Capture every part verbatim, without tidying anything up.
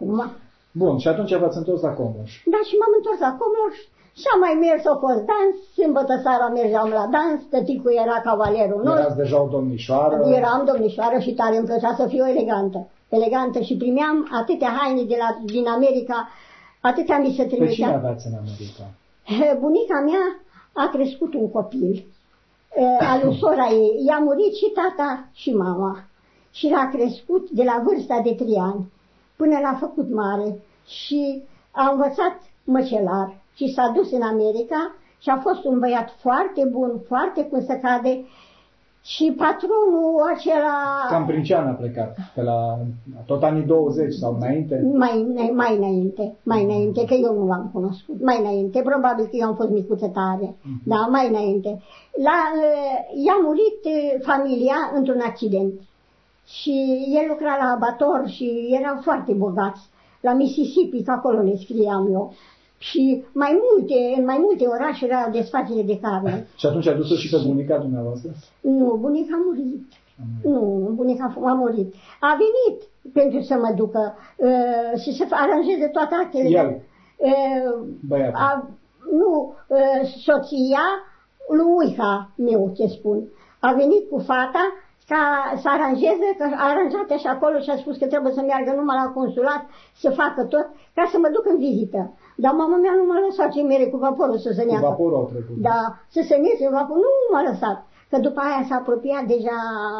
acum. Bun, și atunci v-ați întors la Comloș. Da, și m-am întors la Comloș și am mai mers, a fost dans, sâmbătă seara mergeam la dans, tăticul era cavalerul nostru. Erați deja o domnișoară. Eram domnișoară și tare îmi plăcea să fiu elegantă. Elegantă și primeam atâtea haine de la, din America, atâtea mi se trimitea. Pe cine aveați în America? Bunica mea a crescut un copil, al lui sora ei. I-a murit și tata și mama. Și l-a crescut de la vârsta de trei ani până l-a făcut mare. Și a învățat măcelar și s-a dus în America și a fost un băiat foarte bun, foarte cum se cade. Și patronul acela... Cam prin ce an a plecat? Pe la tot anii douăzeci sau înainte? Mai, mai înainte, mai înainte, că eu nu l-am cunoscut. Mai înainte, probabil că eu am fost micuță tare, uh-huh. Da, mai înainte. La, i-a murit familia într-un accident și el lucra la abator și erau foarte bogați. La Mississippi, că acolo le scriam eu. Și mai multe, în mai multe orașe era desfacere de carne. Și atunci a dus-o și pe bunica dumneavoastră? Nu, bunica a murit. A murit. Nu, bunica a murit. A venit pentru să mă ducă uh, și să aranjeze toate actele. El? Uh, Băiatul? A, nu, uh, soția lui uica meu, ce spun. A venit cu fata ca să aranjeze, că a aranjat și acolo și a spus că trebuie să meargă numai la consulat, să facă tot, ca să mă duc în vizită. Dar mama mea nu m-a lăsat cei mere cu vaporul să se neacă. Cu vaporul au trecut. Da, să se neze în vapor, nu m-a lăsat. Că după aia s-a apropiat deja,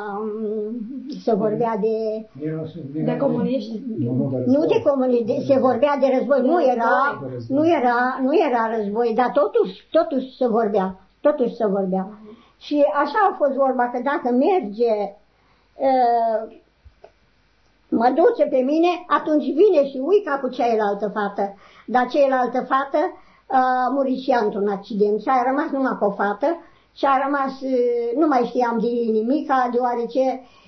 se vorbea de... De comuniști? Nu de comuniști, se vorbea de război. Nu era, nu era, nu era război, dar totuși, totuși se vorbea, totuși se vorbea. Și așa a fost vorba, că dacă merge, uh, mă duce pe mine, atunci vine și uica cu cealaltă fată. Dar cealaltă fată a murit și ea într-un accident și a rămas numai cu o fată și a rămas, nu mai știam de nimica, deoarece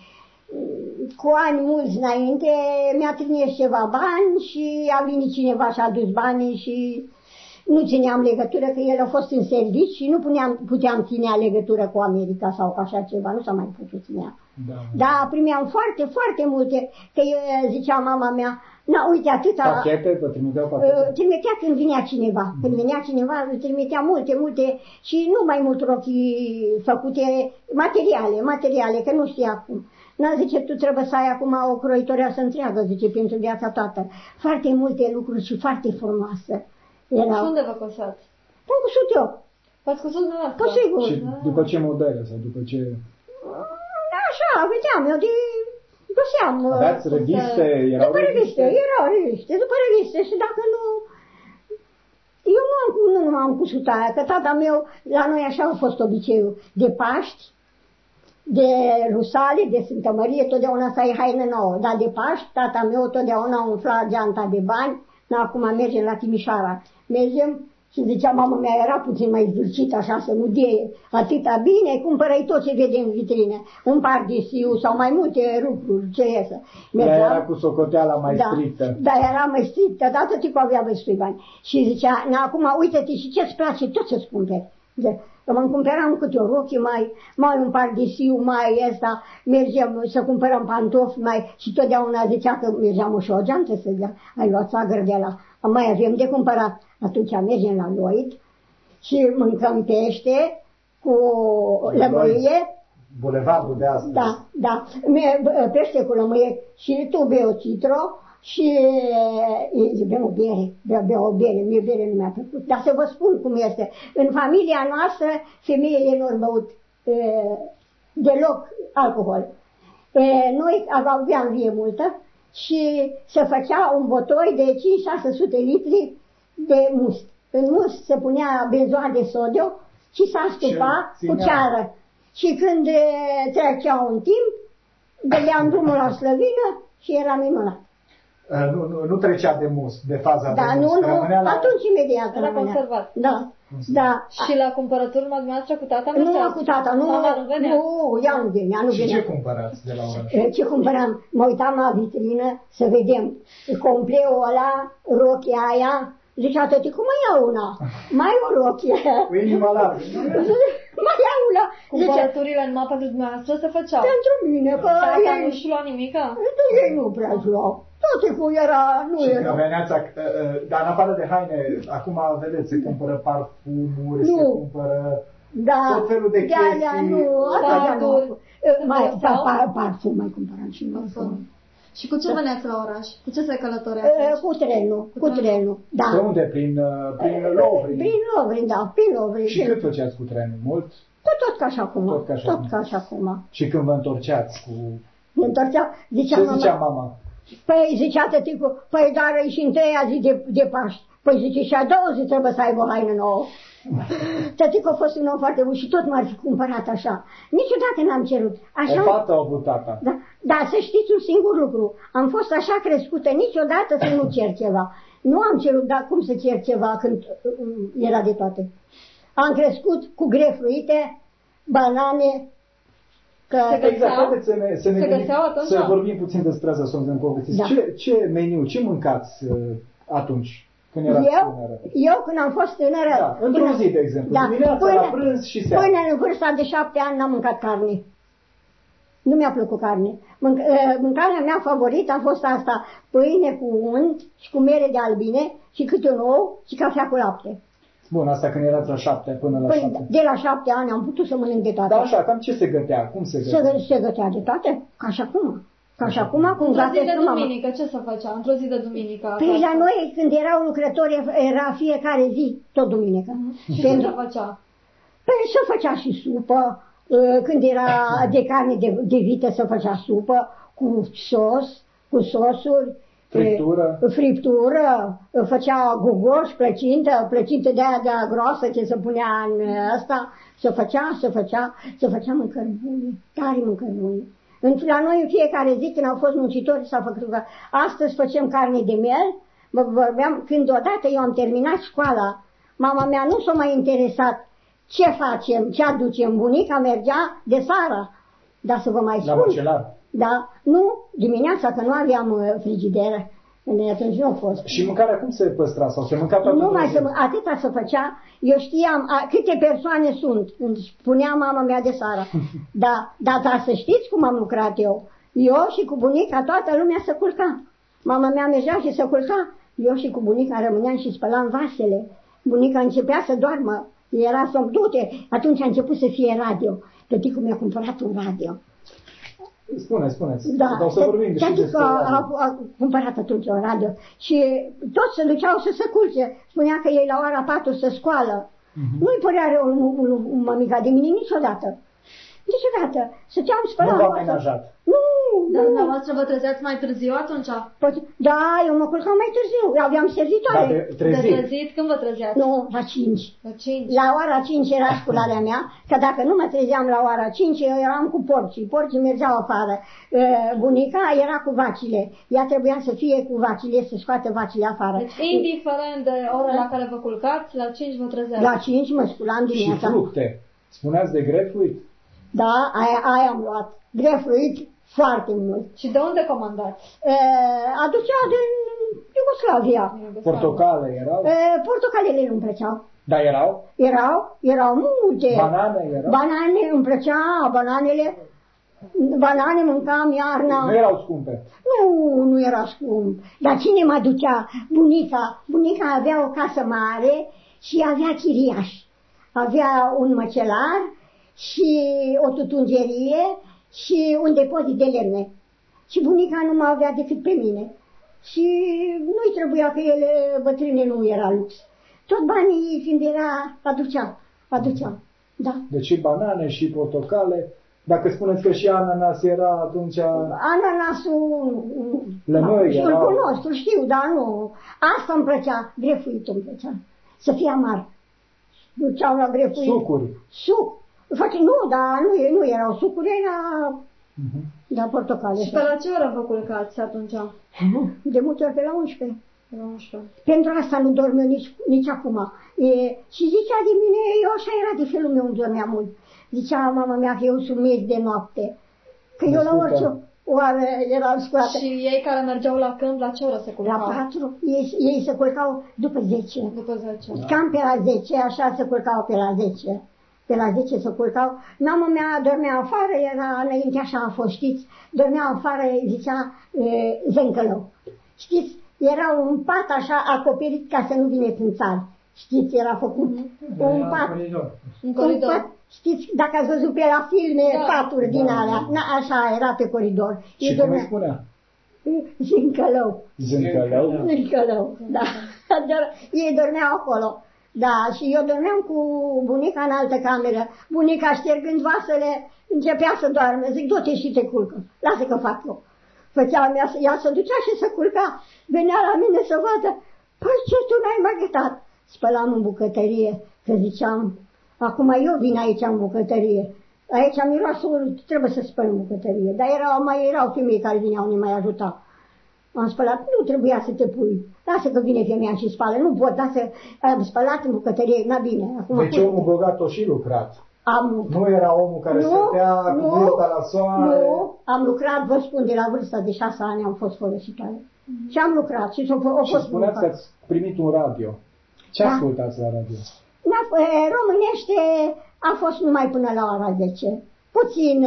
cu ani mulți înainte mi-a trimis ceva bani și a venit cineva și a adus banii și nu țineam legătură, că el a fost în serviciu și nu puneam, puteam ținea legătură cu America sau cu așa ceva, nu s-a mai putut ținea. Da, da, primeam foarte, foarte multe, că eu, zicea mama mea, na, uite atâta... Pachete? Vă trimiteau pachete? Trimitea când vinea cineva, mm. când venea cineva, trimitea multe, multe și nu mai mult rochi făcute, materiale, materiale, că nu știa cum. Na, zice, tu trebuie să ai acum o croitoreasă întreagă, zice, pentru viața toată. Foarte multe lucruri și foarte frumoase. Erau. Și unde vă cosați? Am cusut eu. V-ați cusut dumneavoastră? Păi sigur. Și după ce modele sau după ce... Așa, vedeam eu de... Găseam... Aveați reviste? Erau după reviste? Erau reviste, după reviste și dacă nu... Eu nu am, nu am cusut aia, că tata meu, la noi așa a fost obiceiul. De Paști, de Rusale, de Sfântă Mărie, totdeauna să ai haină nouă. Dar de Paști, tata meu totdeauna umfla geanta de bani. Na, acum mergem la Timișoara. Mergem și zicea, mama mea era puțin mai zdulcită, așa, să nu dee atâta bine, cumpărăi tot ce vede în vitrine. Un pardesiu sau mai multe lucruri, ce iesă. Mergeam, era cu socoteala mai da, strictă. Da, era mai strictă, dar tot tipul avea destui bani. Și zicea, na, acum uite-te și ce-ți place, tot ce-ți cumperi. Mă cumpăram câte o rochie, mai, mai un pardesiu, mai ăsta, mergeam să cumpărăm pantofi, mai, și totdeauna zicea că mergeam și o geantă să zicea, ai luat țagăr de la, mai avem de cumpărat. Atunci mergem la Lloyd și mâncăm pește cu lămâie. Bulevardul de astăzi. Da, da, pește cu lămâie și tu bei o citro. Și e, bea o bere, bea, bea o bere, mie bere nu mi-a plăcut. Dar să vă spun cum este. În familia noastră, femeile nu au băut e, deloc alcohol. E, noi aveam vie multă și se făcea un botoi de cinci șase sute litri de must. În must se punea benzoat de sodio și s-a stupa cu ceară. Și când e, trecea un timp, dădeam drumul la slăvină și era minunat. Nu, nu, nu trecea de must, de faza da, de must. Nu, nu, la... atunci imediat era conservat. Da, da. Și la cumpărături dumneavoastră cu tata? Nu, cu tata, nu, Mama nu venea? Nu, ea nu venea, nu și venea. ce cumpărați de la oraș? Ce cumpăram? Mă uitam la vitrină să vedem compleul ăla, rochia aia. Zicea tăti, cum mai iau una? Mai o rochie. Cu inima largă. Mai iau una. Cumpărăturile numai pentru dumneavoastră se făceau? Pentru mine, că tata ei... nu-și lua nimica? Ei nu prea-și luau. Toate cu era, nu Și era. când veneați, ac- dar în afară de haine, acum vedeți, se cumpără parfumuri, Nu. se cumpără Da, tot felul de de alea chestii. nu, astea nu. Barduri. Mai, Sau? pa, pa, parfum mai cumpăram și noi. Parfum. Și cu ce veneați la oraș? Cu ce se călătorea E, atunci? Cu trenul, cu trenul, da. Pe unde? Prin, uh, prin Lovrin. Prin Lovrin, da, prin Lovrin. Și cât făceați cu trenul? Mult? Tot, tot ca și acum, Tot ca și tot acum. ca și acum. Și când vă întorceați cu... Ne întorceam, zicea Ce mama, zicea mama? păi zicea tăticul, păi dar e și în treia zi de, de Paști. Păi zice, și a doua zi trebuie să aibă o haină nouă. Tăticul a fost un om foarte bun și tot m-ar fi cumpărat așa. Niciodată n-am cerut. Așa, O fată a avut tata. da, dar să știți un singur lucru. Am fost așa crescută niciodată să nu cer ceva. Nu am cerut, dar cum să cer ceva când uh, era de toate. Am crescut cu grefruite, banane, că... Se găseau? Exact, haideți să ne, să ne Se gândim- găseau atunci? să vorbim puțin despre asta, să ne povestiți. Da. Ce, ce meniu, ce mâncați uh, atunci, când erați Eu, tânără? eu când am fost tânără, Da, într-o zi, de exemplu, dimineața, la prânz și seara. Până în vârsta de șapte ani n-am mâncat carne. Nu mi-a plăcut carne. Mânc- uh, mâncarea mea favorită a fost asta, pâine cu unt și cu mere de albine și câte un ou și cafea cu lapte. Bun, asta când erați la șapte, până la Păi, șapte. de la șapte ani am putut să mănânc de toate. Dar așa, cam ce se gătea? Cum se Se, gătea? gă- se gătea de toate, ca și acum. Ca și acum, cum Într-o zi de gătesc mama. duminică, ce se făcea? Într-o zi de duminică Păi acasă? la noi, când erau lucrători, era fiecare zi, tot duminică. Și Pentru- ce făcea? Păi se făcea și supă, uh, când era de carne de, de vită se făcea supă, cu sos, cu sosuri. Friptură. uh, Friptură, uh, făcea gugoș, plăcintă, plăcintă de aia de aia groasă ce se punea în uh, asta, se făcea, se făcea, se făcea mâncări bune, tare mâncări bune. În- La noi în fiecare zi când au fost muncitori s-a făcut că astăzi facem carne de miel, mă vorbeam, când odată eu am terminat școala, mama mea nu s-a mai interesat ce facem, ce aducem. Bunica mergea de seară, dar să vă mai La spun. măcelar. Da, nu, dimineața, că nu aveam uh, frigideră, de atunci nu a fost. Și mâncarea cum se păstra? Sau se mânca toată Nu într-o mai zi? să, atâta să făcea, eu știam a, câte persoane sunt, îmi spunea mama mea de seară. Da, da, dar să știți cum am lucrat eu. Eu și cu bunica, toată lumea se culca. Mama mea mergea și se culca. Eu și cu bunica rămâneam și spălam vasele. Bunica începea să doarmă, era somn, du-te. Atunci a început să fie radio. Tăticul mi-a cumpărat un radio. Spune, spuneți. Da, Dar o să vorbim și tăticul despre a, radio. a, a cumpărat atunci un radio și toți se duceau să se culce. Spunea că ei la ora patru se scoală. Mhm. Nu-i părea rău un, un, un mămica de mine niciodată. Niciodată. Stăteam Nu spălam. v-a amenajat. Nu, Dar nu. dumneavoastră vă trezeați mai târziu atunci? Păi, da, eu mă culcam mai târziu. Aveam Dar servitoare. de De trezit. trezit? Când vă trezeați? Nu, la cinci. La cinci. La ora cinci era scularea mea, că dacă nu mă trezeam la ora cinci, eu eram cu porcii. Porcii mergeau afară. E, Bunica era cu vacile. Ea trebuia să fie cu vacile, să scoată vacile afară. Deci, indiferent de ora la care vă culcați, la cinci vă trezeați. La cinci mă sculam Și dimineața. fructe. Spuneați de grefruit? Da, aia, aia am luat. Grefruit foarte mult. Și de unde comandați? E, aducea din Iugoslavia. Portocale erau? E, portocalele nu-mi plăceau. Da, erau? Erau, erau multe. Banane erau? Banane îmi plăcea, bananele. Banane mâncam iarna. Nu erau scumpe. Nu, nu era scump. Dar cine mă ducea? Bunica. Bunica avea o casă mare și avea chiriaș. Avea un măcelar și o tutungerie și un depozit de lemne. Și bunica nu mă avea decât pe mine. Și nu-i trebuia că ele, bătrâne, nu era lux. Tot banii când era, aducea, aducea. Da. Deci și banane și portocale. Dacă spuneți că și ananas era atunci... Ananasul, Lămâi da, îl erau. cunosc, îl știu, dar nu. Asta îmi plăcea, grefuitul îmi plăcea. Să fie amar. Duceau la grefuit. Sucuri. Suc. Face, nu, dar nu, nu erau sucuri, era Mhm. da, portocale. Și pe la ce oră vă culcați atunci? De multe ori pe la unsprezece. La unsprezece. Pentru asta nu dorm eu nici, nici acum. E, și zicea de mine, eu așa era de felul meu, nu dormeam mult. Zicea mama mea că eu sunt miez de noapte. Că eu la Desculpa. orice oară eram scoată. Și ei care mergeau la câmp, la ce oră se La culcau? patru, ei, ei se culcau după zece. După zece. Cam pe la zece, așa se culcau pe la zece. de la zece se culcau. Mama mea dormea afară, era înainte așa a fost, știți, dormea afară, zicea e, Zencălău. Știți, era un pat așa acoperit ca să nu vineți în țară. Știți, era făcut mm-hmm. un pat. Un coridor. Un pat, știți, dacă ați văzut pe la filme, da. paturi din da, alea, na, așa era pe coridor. Și cum îi spunea? Zencălău. Zencălău? Zencălău, da. Ei dormeau acolo. Da, și eu dormeam cu bunica în altă cameră. Bunica, ștergând vasele, începea să doarme. Zic, du-te și te culcă. Lasă că fac eu. Făcea mea, ea se ducea și se culca. Venea la mine să vadă. Păi ce, tu n-ai mai gătat? Spălam în bucătărie, că ziceam, acum eu vin aici în bucătărie. Aici miroase urât, trebuie să spăl în bucătărie. Dar erau, mai erau femei care vineau, ne mai ajutau. Am spălat, nu trebuia să te pui. Lasă că vine femeia și spală. Nu pot, lasă, am spălat în bucătărie, n-a bine. Acum deci omul bogat o și lucrat. Am Nu era omul care nu, stătea cu burta la soare. Nu, am lucrat, vă spun, de la vârsta de șase ani am fost folositoare. Mm-hmm. Și am lucrat și s-o fost. Și spuneați că ați primit un radio. Ce da. ascultați la radio? Românește a fost numai până la ora zece. Puțin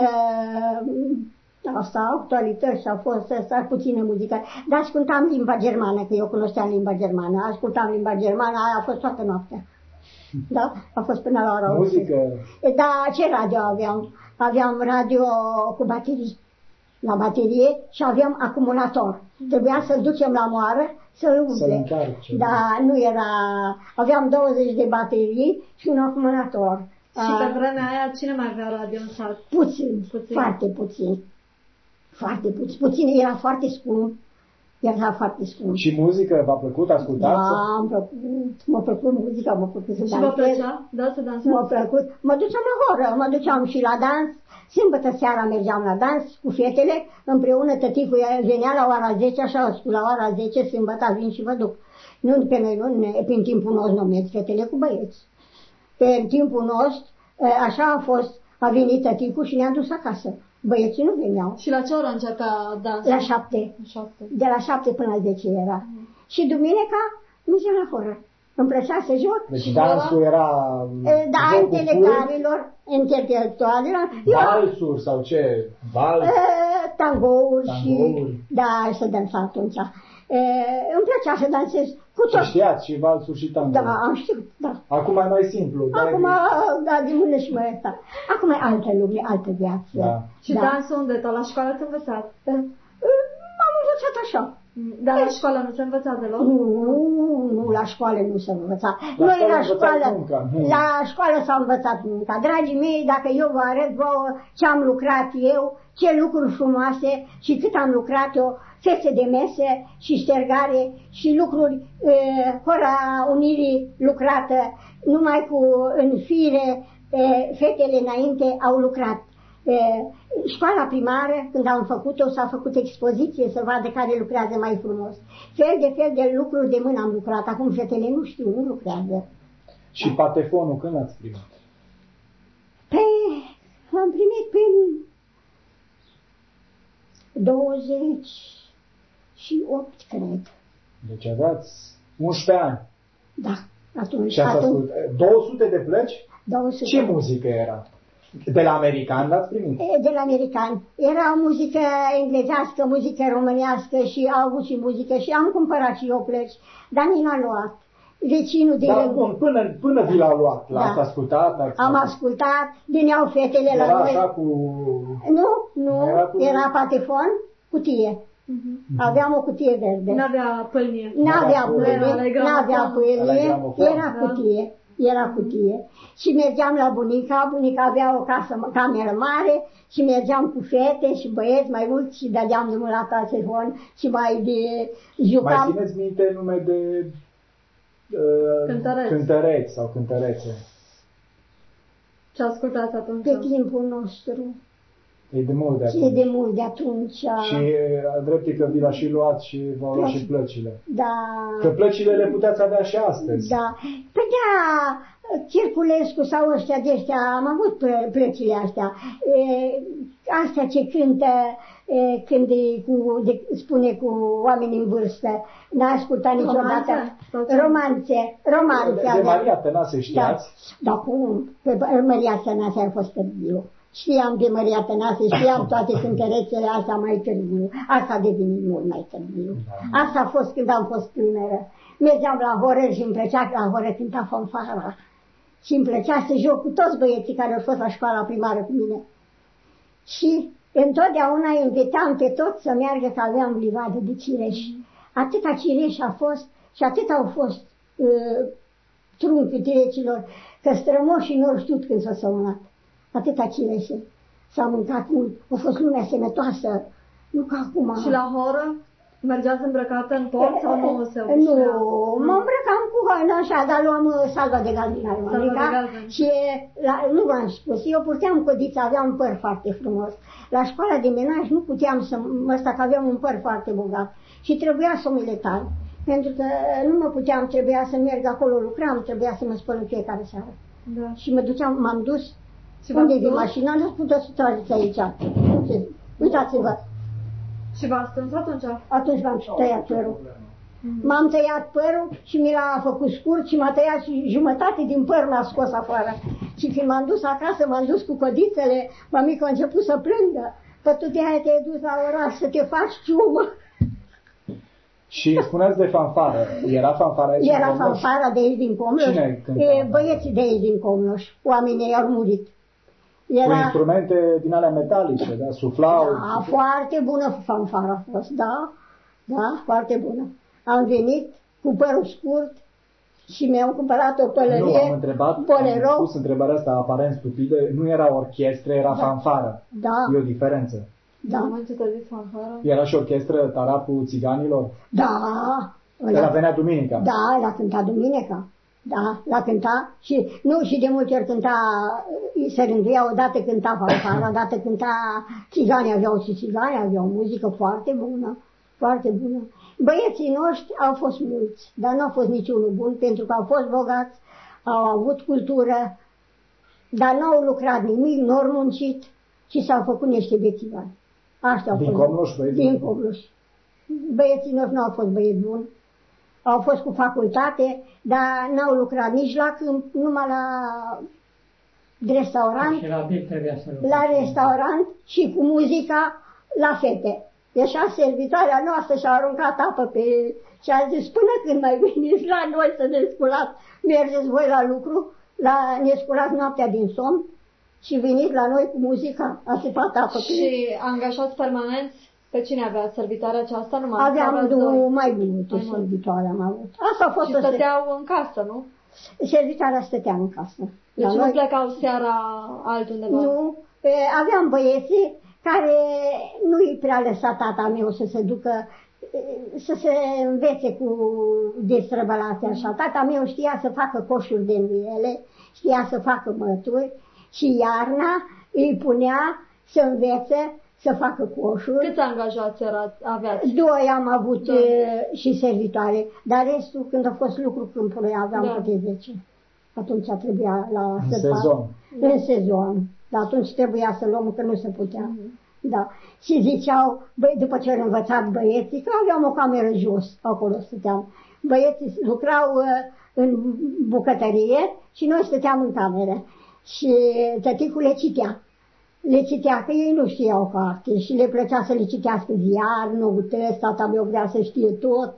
asta, actualități a fost asta, puțină muzică. Dar ascultam limba germană, că eu cunoșteam limba germană. Ascultam limba germană, aia a fost toată noaptea. Da? A fost până la ora muzică. Da, ce radio aveam? Aveam radio cu baterii. La baterie și aveam acumulator. Trebuia să-l ducem la moară să-l umple. Da, nu era... Aveam douăzeci de baterii și un acumulator. Și pe vremea aia cine mai avea radio în sat? Puțin, puțin, foarte puțin. Foarte puțin. Puțin, era foarte scump. Era foarte scump. Și muzică v-a plăcut? Ascultați? Da, am plăcut. M-a plăcut muzica, m-a plăcut să dansez. Și vă plăcea? Da, să dansez? M-a plăcut. Mă duceam la horă, mă duceam și la dans. Sâmbătă seara mergeam la dans cu fetele, împreună tăticul venea la ora zece, așa a spus, la ora zece, sâmbătă vin și vă duc. Nu pe noi, nu, pe în timpul nostru nu merg fetele cu băieți. Pe în timpul nostru, așa a fost, a venit tăticul și ne-a dus acasă. Băieții nu veneau. Și la ce oră începea dansul? La șapte. șapte. De la șapte până la zece era. Mm. Și duminica mergeam la horă. Îmi plăcea să joc. Deci dansul era da, intelectualilor, intelectualilor. Valsuri sau ce? Vals? Tangouri, tangouri și... Da, să dansa atunci. E, îmi plăcea să dansez cu tot. Știați și valsuri și tangouri? Da, am știut, da. Acum e mai simplu. Acum, da, din mână și mai asta. Acum e altă lume, altă viață. Da. Și da. dansul unde? La școală ați învățat? M-am învățat așa. Dar la școală nu se învăța deloc? Nu, nu, la școală nu se învăța. La Noi școală la școală, munca. la școală s-a învățat munca. Dragii mei, dacă eu vă arăt vouă ce am lucrat eu, ce lucruri frumoase și cât am lucrat eu, fese de mese și ștergare și lucruri, e, hora unirii lucrată, numai cu în fire, e, fetele înainte au lucrat. E, școala primară, când am făcut-o, s-a făcut expoziție să vadă care lucrează mai frumos. Fel de fel de lucruri de mână am lucrat. Acum fetele nu știu, nu lucrează. Și patefonul când l-ați primit? Păi, am primit prin douăzeci și opt, cred. Deci aveați unsprezece ani. Da, atunci. Și ați atunci, două sute de plăci? două sute. Ce muzică era? De la american l-ați primit? De la american. Era muzică englezească, muzică românească și au avut și muzică și am cumpărat și eu plăci, dar nici n-a luat. Vecinul de Dar bun, până, până vi l-a luat, l-ați da. ascultat? Ați am ascultat, veneau fetele era la noi. Era așa cu... Nu, nu, era, cu... era patefon, cutie. Uh-huh. Aveam o cutie verde. N-avea pâlnie. N-avea pâlnie, n-avea pâlnie, era cutie. Era cutie. Și mergeam la bunica, bunica avea o casă, cameră mare și mergeam cu fete și băieți mai mulți și dădeam drumul la telefon și mai de jucam. Mai țineți minte nume de uh, cântăreți. cântăreți sau cântărețe? Ce ascultați atunci? Pe timpul nostru. E de mult de atunci. E de mult de atunci. Și drept că vi l-a și luat și v-au luat și plăcile. Da. Că plăcile le puteți avea și astăzi. Da. Păi da, Circulescu sau ăștia de ăștia, am avut plăcile astea. E, astea ce cântă, e, când e cu, de, spune cu oameni în vârstă, n-a ascultat niciodată. Romanțe, romanțe. De, de Maria Tănase știați? Da, da, cum? Pe Maria Tănase a fost târziu. Știam de Maria Tănase, știam toate cântărețele, asta mai târziu. Asta a devenit mult mai târziu. Asta a fost când am fost tânără. Mergeam la horă și îmi plăcea la horă cânta fanfara. Și îmi plăcea să joc cu toți băieții care au fost la școala primară cu mine. Și întotdeauna invitam pe toți să meargă, că aveam livadă de cireși. Atâta cireși a fost și atât au fost uh, trunchiul tirecilor, că strămoșii nu au știut când s-au săunat. Atâta cireșe. S-a mâncat mult. A fost lumea sănătoasă. Nu ca acum. Și la horă? Mergeați îmbrăcată în port sau nu se Nu, mă îmbrăcam cu haină așa, dar luam salva de galben. Și la, nu v-am spus, eu purteam codiță, aveam un păr foarte frumos. La școala de menaj nu puteam să mă sta, că aveam un păr foarte bogat. Și trebuia să mă letal. Pentru că nu mă puteam, trebuia să merg acolo, lucram, trebuia să mă spăl în fiecare seară. Da. Și mă duceam, m-am dus. Și unde e mașina? Nu puteți să trageți aici. Uitați-vă. Și v-a strâns atunci? Atunci m-am tăiat părul. M-am tăiat părul și mi l-a făcut scurt și m-a tăiat și jumătate din păr m-a scos afară. Și când m-am dus acasă, m-am dus cu codițele, mamica a început să plângă. Păi tu de-aia te-ai dus la oraș să te faci ciumă. Și spuneați de fanfară. Era fanfara aici? Era fanfara de aici din Comloș. Cine cânta? Băieții de aici din Comloș. Oamenii au murit. Era... Cu instrumente din alea metalice, da? Suflau? Da, suflau. Foarte bună fanfara a fost, da? Da, foarte bună. Am venit cu părul scurt și mi-am cumpărat o pălărie. Nu, am întrebat, bolero. Am pus întrebarea asta aparent stupidă, nu era orchestră, era da. fanfară. Da. E o diferență. Da. Era și orchestră Tarapul Țiganilor? Da. Ăla venea duminica? Da, l-a cântat duminica. Da, l-a cântat și, nu, și de multe ori cânta, se rânduia, odată cânta fanfara, odată cânta țigani, aveau și țigani, aveau muzică foarte bună, foarte bună. Băieții noștri au fost mulți, dar nu au fost niciunul bun, pentru că au fost bogați, au avut cultură, dar nu au lucrat nimic, nu au muncit și s-au făcut niște bețivani. Așa au din fost. Comloș, băieții? Din Comloș. Băieții noștri nu au fost băieți buni. Au fost cu facultate, dar n-au lucrat nici la câmp, numai la restaurant, și la, la restaurant și cu muzica la fete. Deci a servitoarea noastră și-a aruncat apă pe... și a zis, până când mai veniți la noi să ne sculați, mergeți voi la lucru, la, ne sculați noaptea din somn și veniți la noi cu muzica, a săpat apă. Și angajați permanenți? Pe cine avea servitoarea aceasta? Nu mai aveam două, mai multe servitoare am avut. Asta a fost. Și stăteau în casă, nu? Servitoarea stătea în casă. Deci nu noi... plecau seara altundeva? Nu. Aveam băieții care nu îi prea lăsa tata meu să se ducă, să se învețe cu destrăbălați așa. Tata meu știa să facă coșuri de nuiele, știa să facă mături și iarna îi punea să învețe să facă coșuri. Câți angajați aveați? Doi am avut da. și servitoare, dar restul, când a fost lucru câmpului, aveam da. câte zece. Atunci trebuia la în sezon. În sezon. Dar atunci trebuia să luăm, că nu se putea. Mm-hmm. Da. Și ziceau, băi, după ce au învățat băieții, că aveam o cameră jos, acolo stăteam. Băieții lucrau uh, în bucătărie și noi stăteam în cameră. Și tăticul le citea. Le citea, că ei nu știau carte și le plăcea să le citească ziar, noutăți, tata meu vrea să știe tot.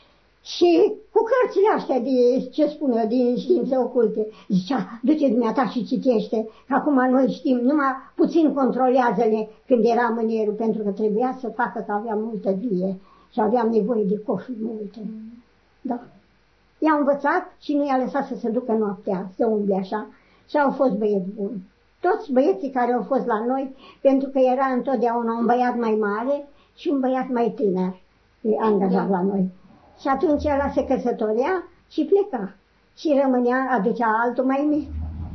Și cu cărțile astea de, ce spun eu, din științe oculte, zicea, du-te dumneata și citește, că acum noi știm, numai puțin controlează-le când era mânierul, pentru că trebuia să facă că aveam multă vie și aveam nevoie de coșuri multe. Da. I-a învățat și nu i-a lăsat să se ducă noaptea, să umble așa, și au fost băieți buni. Toți băieții care au fost la noi, pentru că era întotdeauna un băiat mai mare și un băiat mai tânăr angajat da. la noi. Și atunci ăla se căsătorea și pleca. Și rămânea, aducea altul mai mic.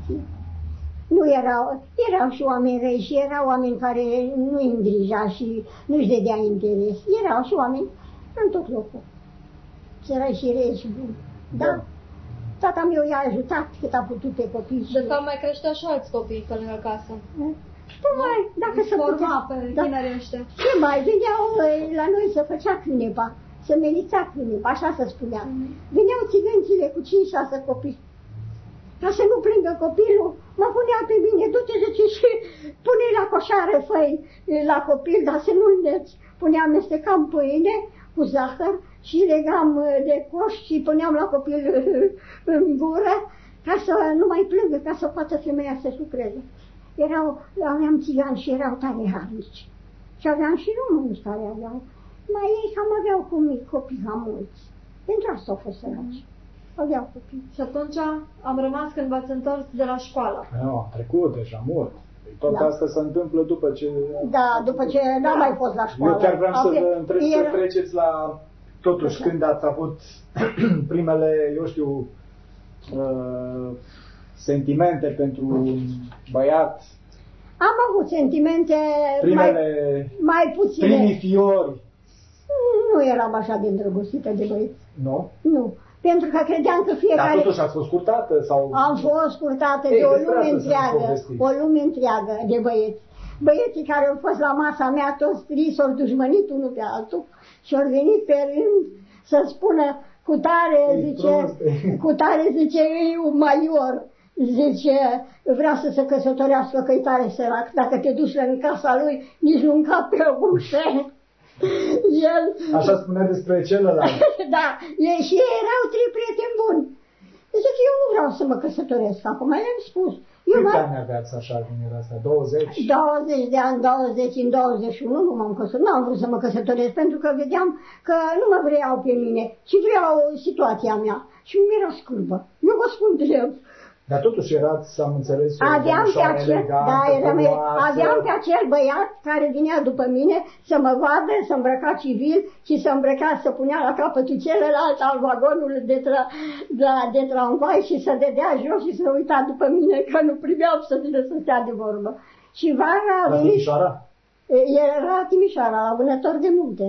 Nu erau, erau și oameni răi și erau oameni care nu-i îngrija și nu-și dădea interes. Erau și oameni în tot locul. Și răi și răi și buni. Da. da. Tata meu i-a ajutat cât a putut pe copii. De fapt mai creștea și alți copii pe lângă casă. Cum mai, dacă se forma putea. pe Da. tinerii ăștia. Ce mai, veneau la noi să făcea cânepa, să melița cânepa, așa se spunea. Veneau țigănțile cu cinci șase copii. Ca să nu plângă copilul, mă punea pe mine, du-te, zice, și pune la coșară făi la copil, dar să nu-l neci. Puneam, amestecam pâine cu zahăr și legam de coș și puneam la copil în gură ca să nu mai plângă, ca să poată femeia să lucreze. Erau, aveam țigani și erau tare harnici. Și aveam și români care aveau. Mai ei cam aveau cu mici copii, cam mulți. Pentru asta au fost săraci. Aveau copii. Și atunci am rămas când v-ați întors de la școală. Nu, a trecut deja mult. Tot Da. asta se întâmplă după ce... Da, după ce n-am mai fost la școală. Eu chiar vreau să Ave- vă întreb să era- treceți la... Totuși, Așa. când ați avut primele, eu știu, uh, sentimente pentru un băiat, Am avut sentimente primele, mai, mai puține. primii fiori, Nu eram așa de îndrăgostită de băieți. nu? Nu. Pentru că credeam că Dar fiecare... totuși ați fost curtată sau... Am fost curtată Ei, de o despre lume asta să ne întreagă, povestiți. o lume întreagă de băieți. Băieții care au fost la masa mea, toți trei s-au dușmănit unul pe altul și au venit pe rând să spună cu tare, E zice, prost. cu tare, zice, e un maior, zice, vrea să se căsătorească că e tare sărac, dacă te duci în casa lui, nici nu încape pe ușă. El, Așa spunea despre celălalt. da, ei, și ei erau trei prieteni buni. Zic, eu nu vreau să mă căsătoresc acum, i-am spus. Eu Câți mai... ani aveați așa când era asta? douăzeci? douăzeci de ani, douăzeci, în douăzeci și unu nu m-am căsătorit, nu am vrut să mă căsătoresc pentru că vedeam că nu mă vreau pe mine, ci vreau situația mea. Și mi era scârbă. Eu vă spun drept. Dar totuși erați, am înțeles, o Aveam pe, domnișoară acel, elegantă, da, eram, frumoasă. aveam pe acel băiat care vinea după mine să mă vadă, să îmbrăca civil și să îmbrăca, să punea la capătul celălalt al vagonului de, tra, de, de tramvai și să dădea jos și să uita după mine că nu primeau să vină să stea de vorbă. Și vara a La venit, Timișoara? era Timișoara, la Vânător de Munte.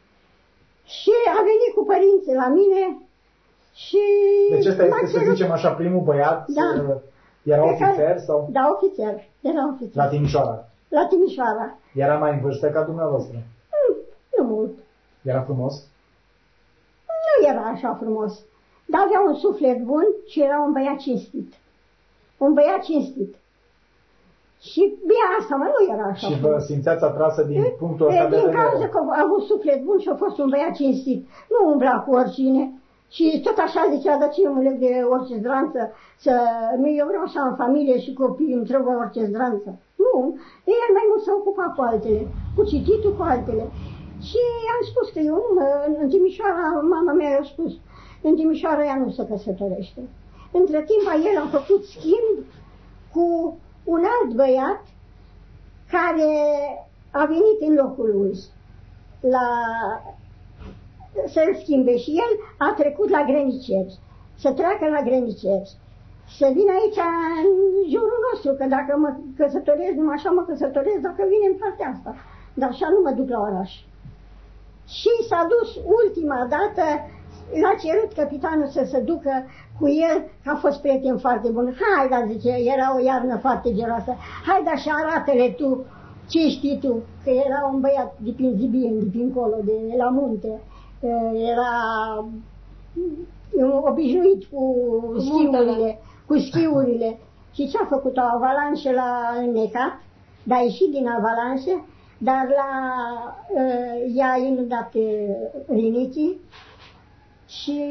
Și a venit cu părinții la mine și... Deci ăsta m-a este, să cerut- zicem așa, primul băiat? Da. uh, Era Pe ofițer care- sau? Da, ofițer. Era ofițer. La Timișoara. La Timișoara. Era mai în vârstă ca dumneavoastră. Mm, Nu mult. Era frumos? Nu era așa frumos. Dar avea un suflet bun și era un băiat cinstit. Un băiat cinstit. Și bine asta, mă, nu era așa Și vă frumos. simțeați atrasă din punctul E, ăsta de din cauza vedere? că a avut suflet bun și a fost un băiat cinstit. Nu umbla cu oricine. Și tot așa zicea, dar ce eu mă leg de orice zdranță, să... eu vreau așa în familie și copii, îmi trebuie orice zdranță. Nu, el mai mult s-a ocupat cu altele, cu cititul, cu altele. Și am spus că eu, nu, în Timișoara, mama mea i-a spus, în Timișoara ea nu se căsătorește. Între timp, el a făcut schimb cu un alt băiat care a venit în locul lui la... să-l schimbe și el a trecut la grăniceri, să treacă la grăniceri, să vină aici în jurul nostru, că dacă mă căsătoresc, numai așa mă căsătoresc, dacă vine în partea asta, dar așa nu mă duc la oraș. Și s-a dus ultima dată, l-a cerut capitanul să se ducă cu el, că a fost prieten foarte bun. Hai, da, zice, era o iarnă foarte geroasă, hai, da, și arată-le tu ce știi tu, că era un băiat de prin Zibien, de prin colo, de la munte. Era obișnuit cu schiurile, cu schiurile. Și ce-a făcut? O avalanșă la înnecat, dar a ieșit din avalanșă, dar la, uh, i-a inundat rinichii și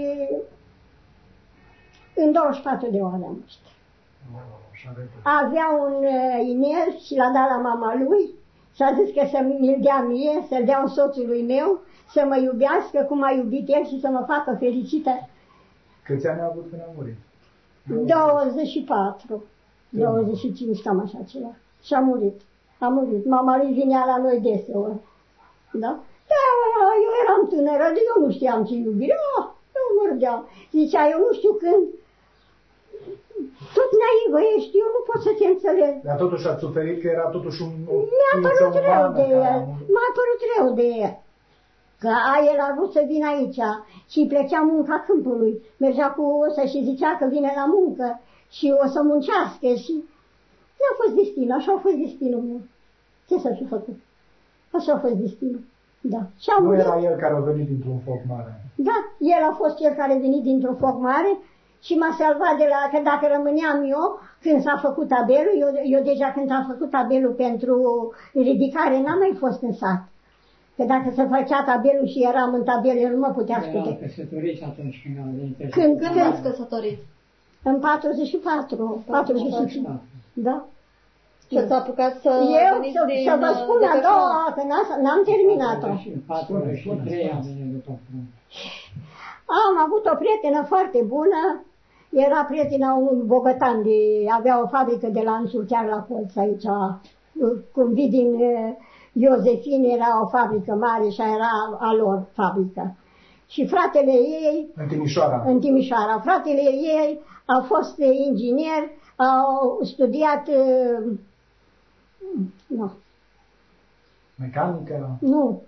în douăzeci și patru de ore a murit. Avea un uh, inel și l-a dat la mama lui și a zis că să mi-l dea mie, să-l dea soțului meu, să mă iubească cum a iubit el și să mă facă fericită. Câți ani a avut când a murit? douăzeci și patru, douăzeci și cinci, cam așa ceva. Și a murit. A murit. Mama lui vinea la noi deseori. Da? Da, eu eram tânără, eu nu știam ce iubire. Ah, eu mărdeam. Zicea, eu nu știu când. Tot naivă ești, eu nu pot să te înțeleg. Dar totuși ați suferit că era totuși un... Mi-a părut rău de care el. a- M-a părut rău de el. Că a, el a vrut să vină aici și plăcea munca câmpului. Mergea cu ăsta și zicea că vine la muncă și o să muncească și... Nu a fost destin, așa a fost destinul meu. Ce să fi făcut? Așa a fost destinul. Da. Și am nu era el care a venit dintr-un foc mare. Da, el a fost cel care a venit dintr-un foc mare și m-a salvat de la, că dacă rămâneam eu, când s-a făcut tabelul, eu, eu deja când am făcut tabelul pentru ridicare, n-am mai fost în sat. Că dacă se făcea tabelul și eram în tabel, eu nu mă putea spune. Era căsătoriți atunci când am venit. Când, Când când, ați căsătorit? în patruzeci și patru, patruzeci și cinci. Da. Și ați apucat să Eu veniți să, din... să vă spun de a pe doua, front? că n- n-am terminat-o. În patruzeci și trei am venit după front. Am avut o prietenă foarte bună, era prietena unui bogătan, de, avea o fabrică de lanțuri chiar la colț aici, cum vii din Iosefin, era o fabrică mare și era a lor fabrică. Și fratele ei, În Timișoara. în Timișoara, fratele ei a fost inginer, au studiat, nu, Mecanică. nu,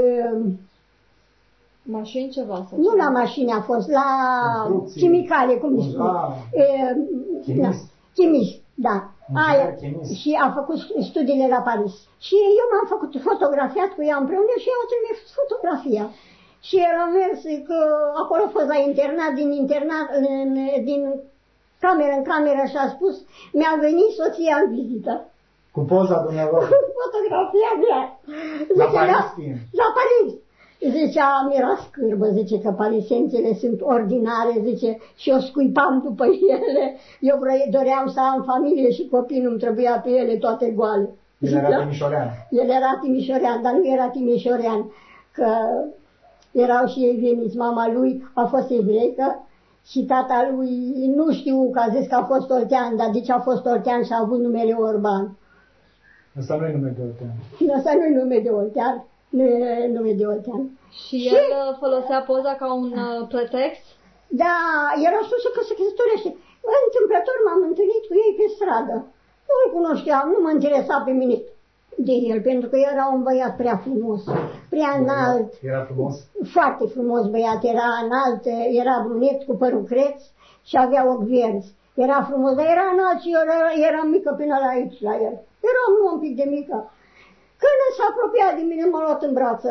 Mașini ceva sau nu ceva? la mașini a fost, la Construcții. chimicale, cum îi spune. Ah, E, chimist. Da, chimist, da. Inginer Aia, chimist. și a făcut studiile la Paris. Și eu m-am făcut fotografiat cu ea împreună și eu am trimis fotografia. Și el a mers, că acolo a fost la internat, din internat, în, din cameră în cameră și a spus, mi-a venit soția în vizită. Cu poza dumneavoastră. Fotografia mea. La Zice, Paris, la, fiind. la Paris. Zicea, mi-era scârbă, zice că parisențele sunt ordinare, zice, și eu scuipam după ele. Eu vre- doream să am familie și copii, nu-mi trebuia pe ele toate goale. El era timișorean. El era timișorean, dar nu era timișorean, că erau și ei veniți. Mama lui a fost evreică și tata lui, nu știu că a zis că a fost oltean, dar zice a fost oltean și a avut numele Orban. Ăsta nu e nume de oltean. Ăsta nu e nume de oltean, nu e nume de oltean. Și el uh, folosea poza ca un uh, pretext? Da, el a spus că se căsătorește. Întâmplător m-am întâlnit cu ei pe stradă. Nu-l cunoșteam, nu mă interesa pe mine de el, pentru că era un băiat prea frumos, prea înalt, Era frumos. foarte frumos băiat, era înalt, era brunet cu părul creț și avea ochi verzi. Era frumos, dar era înalt și eu era, eram mică până la aici la el. Eram nu un pic de mică. Când s-a apropiat de mine, m-a luat în brață.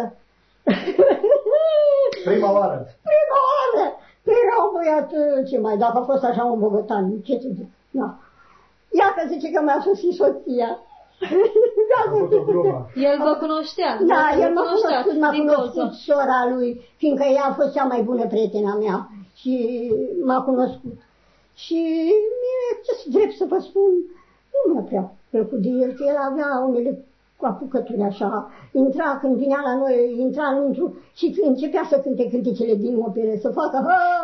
Prima oară. Prima oară! Era un băiat, ce mai, dacă a fost așa un bogătan, ce să zic, da. Ia că zice că mi-a sosit soția. A făcut o glumă. El vă cunoștea? Da, Vă el m-a cunoștea cunoscut, m-a din cunoscut poză. sora lui, fiindcă ea a fost cea mai bună prietena mea și m-a cunoscut. Și mie, ce drept să vă spun, nu mi-a prea plăcut de el, că el avea unele apucături așa, intra când vinea la noi, intra înăuntru și începea să cânte cântecele din opere, să facă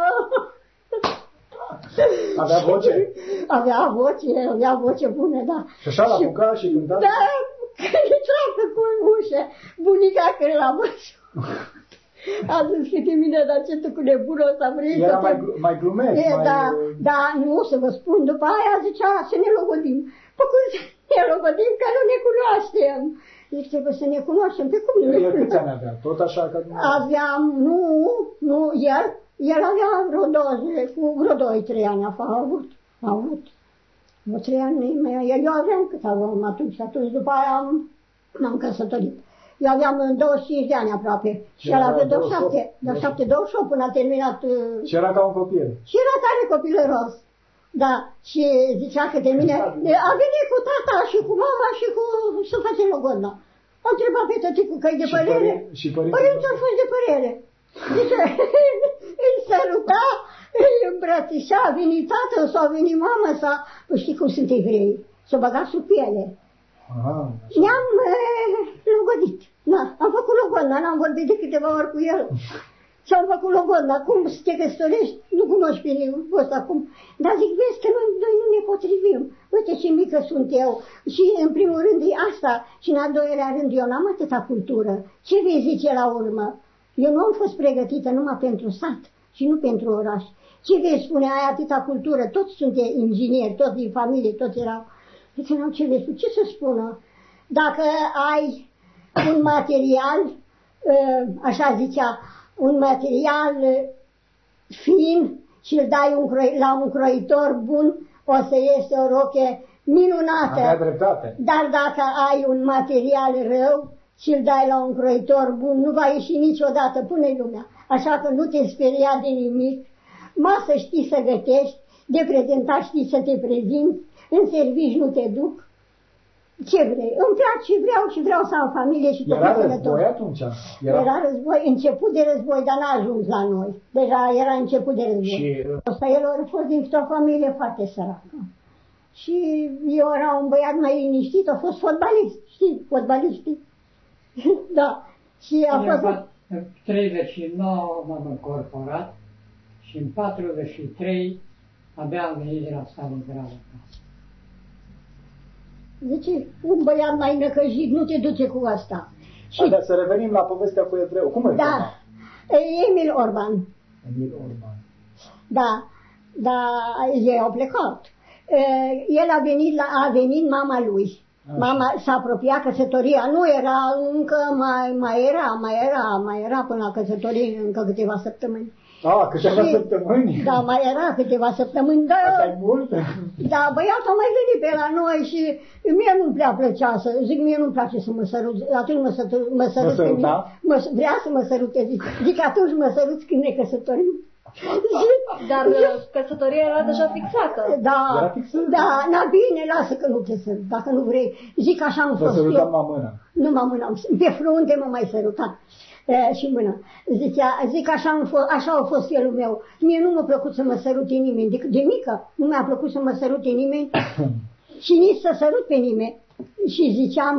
Avea voce? Avea voce, avea voce bună, da. Și așa l-a apucat și cânta? Da, când intra cu ușă, bunica când l-a văzut. A zis că de mine, dar ce tu cu nebunul ăsta vrei Era să mai, te... glu- mai glumeț, E, mai... da, da, nu, să vă spun, după aia zicea să ne logodim. Păi cum să ne logodim, că nu ne cunoaștem. Zice, trebuie să ne cunoaștem, pe cum nu ne El câți cunoaștem? ani avea? Tot așa ca... Aveam, nu, nu, el, el avea vreo douăzeci, cu vreo doi, trei ani a avut, a avut. Vreo trei ani, mai, eu aveam cât aveam atunci, atunci după aia am, m-am căsătorit. Eu aveam douăzeci și cinci de ani aproape și el avea douăzeci și șapte, douăzeci și șapte, douăzeci și opt până a terminat. Și era ca un copil. Și era tare copilăros. Da, și zicea că de mine, a venit cu tata și cu mama și cu, să facem logodna. A întrebat pe tăticul că e de Și părere. părin- și părinții- Părinții au fost de părere. Zice, îi săruta, îi îmbrățișa, a venit tatăl sau a venit mama sau, știi cum sunt evrei, s-o băga sub piele. Aha, Ne-am uh, logodit. Da, am făcut logodna, n-am vorbit de câteva ori cu el. Și am făcut logodna, cum să te căsătorești, nu cunoști pe ăsta acum. Dar zic, vezi că noi doi nu ne potrivim. Uite ce mică sunt eu. Și în primul rând e asta. Și în al doilea rând eu n-am atâta cultură. Ce vei zice la urmă? Eu nu am fost pregătită numai pentru sat și nu pentru oraș. Ce vei spune, ai atâta cultură, toți sunt ingineri, toți din familie, toți erau. Zice, nu, ce vei spune, ce să spună? Dacă ai un material, așa zicea, un material fin și îl dai un croi, la un croitor bun, o să iese o roche minunată. Avea dreptate. Dar dacă ai un material rău și îl dai la un croitor bun, nu va ieși niciodată până-i lumea. Așa că nu te speria de nimic. Masă știi să gătești, de prezentat știi să te prezinți, în servici nu te duc. Ce vrei? Îmi place, vreau și vreau să am familie și tot. Era război atunci? Era... era război, început de război, dar n-a ajuns la noi. Deja era început de război. Și... Asta el a fost dintr-o familie foarte săracă. Și eu era un băiat mai liniștit, a fost fotbalist, știi, fotbalist, știi? Da. Și a fost... În treizeci și nouă m-am încorporat și în patruzeci și trei abia am venit de la Stalingrad. Deci, un băiat mai năcăjit nu te duce cu asta. Și... A, dar să revenim la povestea cu evreu. Cum îl Da, Emil Orban. Emil Orban. Da, da, ei au plecat. El a venit, la, a venit mama lui. Așa. Mama s-a apropiat, căsătoria nu era încă, mai, mai era, mai era, mai era până la căsătorie încă câteva săptămâni. Ah, câteva și, săptămâni? Da, mai era câteva săptămâni. Da, asta e mult? Da, băiatul a mai venit pe la noi și mie nu-mi prea plăcea să, zic, mie nu-mi place să mă sărut, atunci mă, săru, mă sărut pe mine, mă, vrea să mă sărute, zic, zic atunci mă sărut când ne căsătorim. Dar căsătoria era deja fixată. Da, era fixată? Da, na bine, lasă că nu te sărut, dacă nu vrei, zic așa am fost eu. Vă sărutam la mână. Nu m-am mână, pe frunte mă mai sărutat. E, și mână. Zicea, zic așa, am fost, așa a fost felul meu. Mie nu m-a plăcut să mă sărute nimeni. De, de mică nu mi-a plăcut să mă sărute nimeni și nici să sărut pe nimeni. Și ziceam,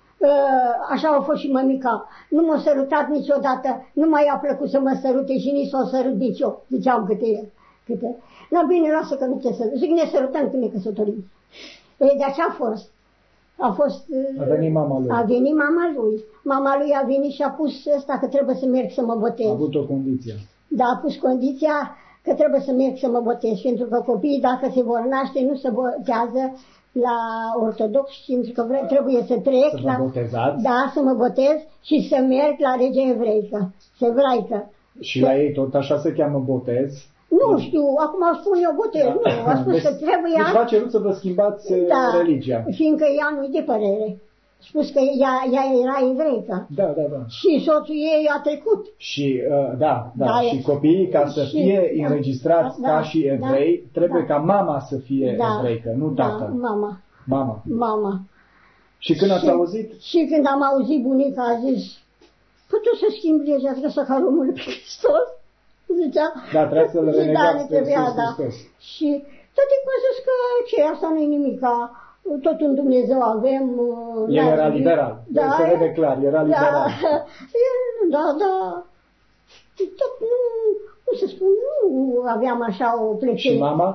așa a fost și mămica, nu m-a sărutat niciodată, nu mai a plăcut să mă sărute și nici s-o sărut nici eu. Ziceam câte e. Câte. Na bine, lasă că nu te sărut. Zic, ne sărutăm când ne căsătorim. E, de așa a fost. A fost... A venit mama lui. A venit mama lui. Mama lui a venit și a pus ăsta că trebuie să merg să mă botez. A avut o condiție. Da, a pus condiția că trebuie să merg să mă botez, pentru că copiii, dacă se vor naște, nu se botează la ortodox, pentru că trebuie să trec să la... botezați? Da, să mă botez și să merg la regia evreică, evraică. Și la ei tot așa se cheamă botez? Nu știu, acum spun eu botez, da. Nu, a spus deci, că trebuie... Deci v-a cerut să vă schimbați da, religia. Fiindcă ea nu-i de părere. Spus că ea, ea era evreică. Da, da, da. Și soțul ei a trecut. Și, uh, da, da, da, și copiii, ca să și, fie înregistrați da, ca și evrei, da, trebuie da. ca mama să fie da, evreică, nu tata. Da, mama. Mama. Mama. Și când și, ați auzit? Și când am auzit bunica a zis, păi tu să schimbi legea, trebuie să ca Românul pe Hristos. Zicea. Da, trebuie să-L renegați pe Iisus da. Hristos. Și tot timpul a zis că ce, asta nu-i nimica, tot un Dumnezeu avem. El era liberal, da, se vede clar, era liberal. Da, da, da. Tot nu, cum să spun, nu aveam așa o plăcere. Și mama?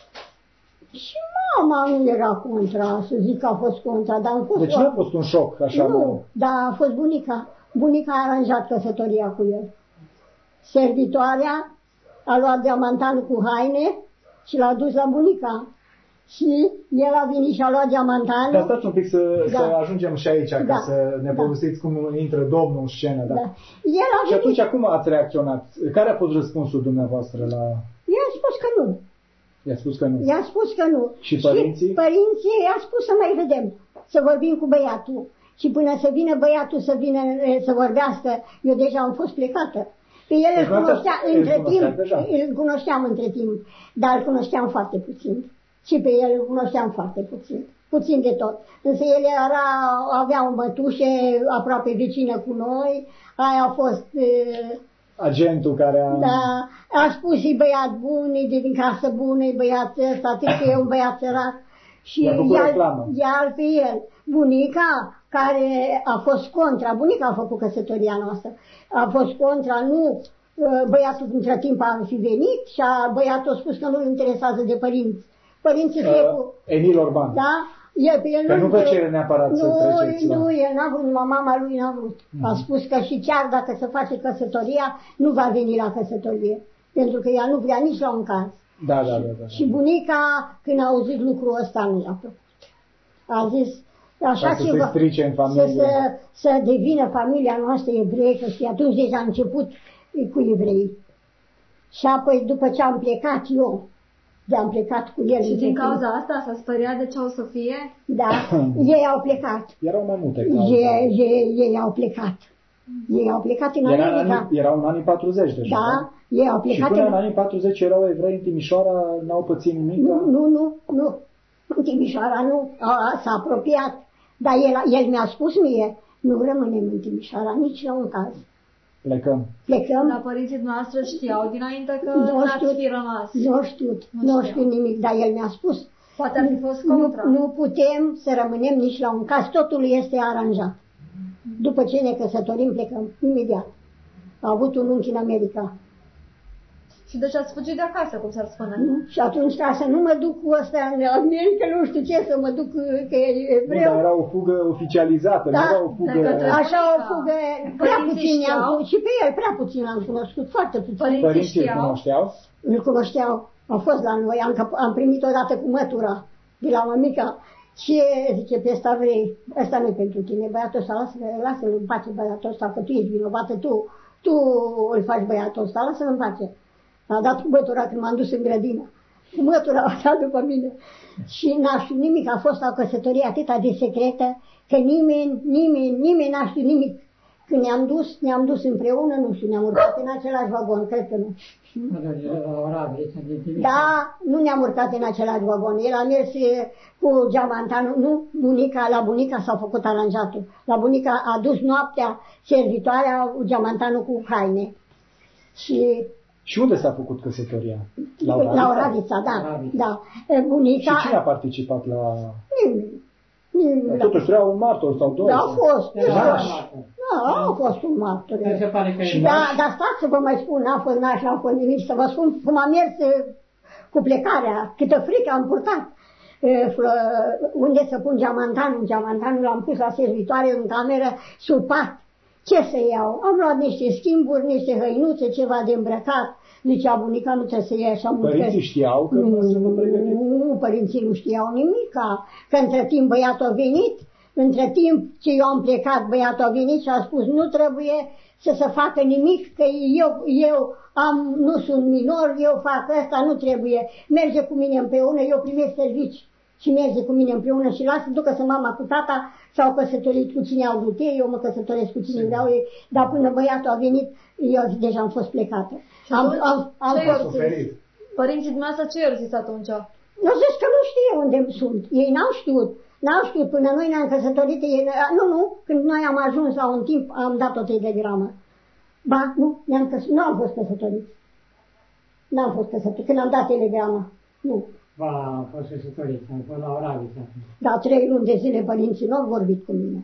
Și mama nu era contra, să zic că a fost contra, dar am fost... Deci nu a fost un șoc așa? Nu, mă... dar a fost bunica. Bunica a aranjat căsătoria cu el. Servitoarea a luat diamantanul cu haine și l-a dus la bunica. Și el a venit și a luat diamantanul. Dar stați un pic să, da. să ajungem și aici, da. ca să ne da. povestiți cum intră Domnul în scenă. Da? Da. El a și venit... atunci cum ați reacționat? Care a fost răspunsul dumneavoastră la... I-a spus că nu. I-a spus că nu. I-a spus că nu. Și părinții? Și părinții i-a spus să mai vedem, să vorbim cu băiatul. Și până să vină băiatul să vină să vorbească, eu deja am fost plecată. Pe el îl cunoștea între timp, îl cunoșteam între timp, dar îl cunoșteam foarte puțin. Și pe el îl cunoșteam foarte puțin, puțin de tot. Însă el era, avea o mătușe aproape vecină cu noi, aia a fost... Agentul care a... Da, a spus și băiat bun, e din casă bună, e băiat ăsta, atât că e un băiat sărac. Și ia-l pe el. Bunica, care a fost contra, bunica a făcut căsătoria noastră, a fost contra, nu, băiatul între timp a fi venit și a, băiatul a spus că nu-l interesează de părinți. Părinții fie uh, cu... Emil Orban. Da? El, pe el că nu vă cere neapărat nu, să treceți la... Nu, el n-a vrut, mama lui n-a vrut. Mm. A spus că și chiar dacă se face căsătoria, nu va veni la căsătorie. Pentru că ea nu vrea nici la un caz. Da, da, da, da. Și bunica, când a auzit lucrul ăsta, nu i-a plăcut. A zis, așa ca să ceva, se strice în familie. Să, să, să devină familia noastră evreică și atunci deja a început cu evrei. Și apoi, după ce am plecat eu de am plecat cu el. Și din cauza asta s-a speriat de ce o să fie? Da, ei au plecat. Erau mai multe cauze. Ei, ei, ei au plecat. Ei au plecat în Era America. Anii, erau în anii patruzeci deja. Da, ei au plecat. Și până în în anii patruzeci erau evrei în Timișoara, n-au pățit nimic? Nu, nu, nu, nu. În Timișoara nu, a, s-a apropiat. Dar el, el mi-a spus mie, nu rămânem în Timișoara, nici la un caz. Plecăm. Plecăm. Dar părinții noastre știau dinainte că Nu n-ați știu. fi rămas. Nu știu, Nu nu știu. știu nimic, dar el mi-a spus. Poate ar fi fost Nu, contra. nu putem să rămânem nici la un caz, totul este aranjat. După ce ne căsătorim, plecăm imediat. A avut un unchi în America. Și deci ați fugit de acasă, cum s-ar spune. Nu? Și atunci, ca să nu mă duc cu ăsta în America, nu știu ce, să mă duc că e Nu, evreu. dar era o fugă oficializată, Da, nu era o fugă... de către- Așa o fugă, prea Părinții puțin știau? am și pe el prea puțin l-am cunoscut, foarte puțin. Părinții Părinții îl știau? cunoșteau? Îl cunoșteau, au fost la noi, am, am primit odată cu mătura de la mămica. Ce zice pe ăsta vrei? Ăsta nu-i pentru tine, băiatul ăsta, lasă-l, lasă-l în pace băiatul ăsta, că tu ești vinovată, tu, tu îl faci băiatul ăsta, lasă-l în pace. A dat cu mătura când m-am dus în grădină. Cu mătura a dat după mine. Și n-a știut nimic, a fost o căsătorie atâta de secretă, că nimeni, nimeni, nimeni n-a știut nimic. Când ne-am dus, ne-am dus împreună, nu știu, ne-am urcat în același vagon, cred că nu. Da, nu ne-am urcat în același vagon. El a mers e, cu geamantanul, nu, bunica, la bunica s-a făcut aranjatul. La bunica a dus noaptea servitoarea geamantanul cu haine. Și Și unde s-a făcut căsătoria? la Oravița, da, da. Bunica... Și cine a participat la... Nimeni. Nimeni. Totuși trebuia un martor sau doi? Da, au fost. Da. Da, au fost un martor. Se pare că Și e Da, dar stați să vă mai spun, n-a fost naș, n-a fost nimic, să vă spun cum am mers eh, cu plecarea, câtă frică am purtat. Eh, fl- unde să pun geamantanul? Geamantanul l-am pus la servitoare în cameră, sub pat. Ce să iau? Am luat niște schimburi, niște hăinuțe, ceva de îmbrăcat. Zicea bunica, nu trebuie să iei așa mult. Părinții știau că nu să vă pregătiți? Nu, părinții nu știau nimic, că între timp băiatul a venit, între timp ce eu am plecat, băiatul a venit și a spus, nu trebuie să se facă nimic, că eu, eu am, nu sunt minor, eu fac asta, nu trebuie, merge cu mine împreună, eu primesc servici și merge cu mine împreună și lasă, ducă-să mama cu tata, s-au căsătorit cu cine au vrut ei, eu mă căsătoresc cu cine vreau ei, dar până băiatul a venit, eu deja am fost plecată. Am, am, am ce fost, i-au zis? Părinții dumneavoastră ce i-au zis atunci? nu zis că nu știe unde sunt, ei n-au știut. N-au știut, până noi ne-am căsătorit, ei, nu, nu, când noi am ajuns la un timp, am dat o telegramă. Ba, nu, ne-am căsătorit, nu am fost căsătorit. N-am fost căsătorit, când am dat telegramă, nu. Ba, a fost căsătorit, am fost la Oravița. Da, trei luni de zile părinții nu au vorbit cu mine.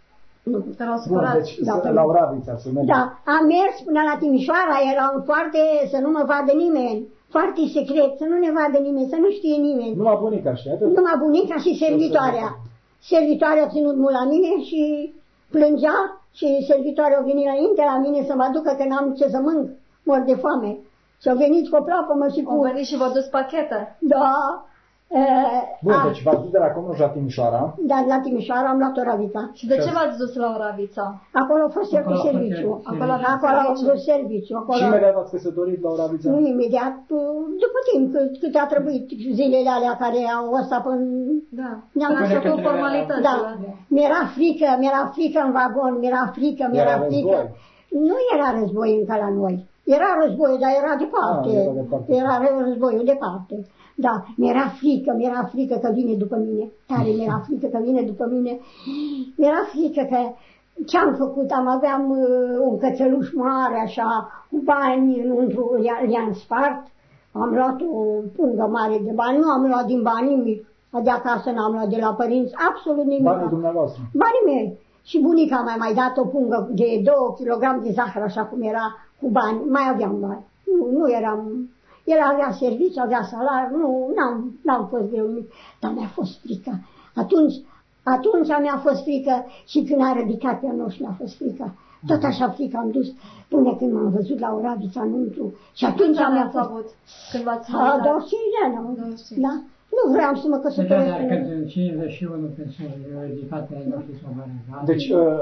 Nu. Dar au Bun, supărat. deci Da, să- păi- la Oravița să mergem. Da, am mers până la Timișoara, era un foarte, să nu mă vadă nimeni, foarte secret, să nu ne vadă nimeni, să nu știe nimeni. Numai bunica știa, atât? Numai bunica și servitoarea. Servitoarea a ținut mult la mine și plângea și servitoarea a venit înainte la mine să mă aducă că n-am ce să mânc, mor de foame. Și au venit cu o plapă-mă și cu... Au venit și v-au dus pachete. Da. E, Bun, a, deci v-ați dus de la Comroș la Timișoara. dar la Timișoara am luat Oravița. Și de ce v-ați dus la Oravița? Acolo a fost el cu Acolo a fost serviciu. el cu Acolo, serviciu. acolo a fost serviciu. Acolo... Și imediat v-ați căsătorit la Oravița? Nu imediat, după timp, cât, cât a trebuit zilele alea care au ăsta până... Da. Ne-am Am căsătorit. făcut formalitățile. Da, mi-era frică, mi-era frică în vagon, mi-era frică, mi-era Era frică. război. Nu era război încă la noi. Era război, dar era departe. Ah, era departe. Era războiul departe. Da, mi-era frică, mi-era frică că vine după mine. Tare mi-era frică că vine după mine. Mi-era frică că ce-am făcut, am aveam uh, un cățeluș mare așa, cu bani înăuntru, i-am spart. Am luat o pungă mare de bani, nu am luat din bani nimic. De acasă n-am luat de la părinți, absolut nimic. Banii dumneavoastră. Banii mei. Și bunica mi-a mai dat o pungă de două kilograme de zahăr, așa cum era, cu bani. Mai aveam bani. Nu, nu eram... El avea serviciu, avea salar, nu, n-am, n-am fost greu nimic. Dar mi-a fost frică. Atunci, atunci mi-a fost frică și când a ridicat pe noștri mi-a fost frică. Tot așa frică am dus până când m-am văzut la Oravița înăuntru. Și atunci Câți ani mi-a ați fost... avut când v-ați A, maritat? douăzeci și cinci de ani am avut. douăzeci și cinci. Da? Nu vreau să mă Da, căsătoresc. dar când în cincizeci și unu, când s-au ridicat ai noștri s-au bărăgat. Deci, uh,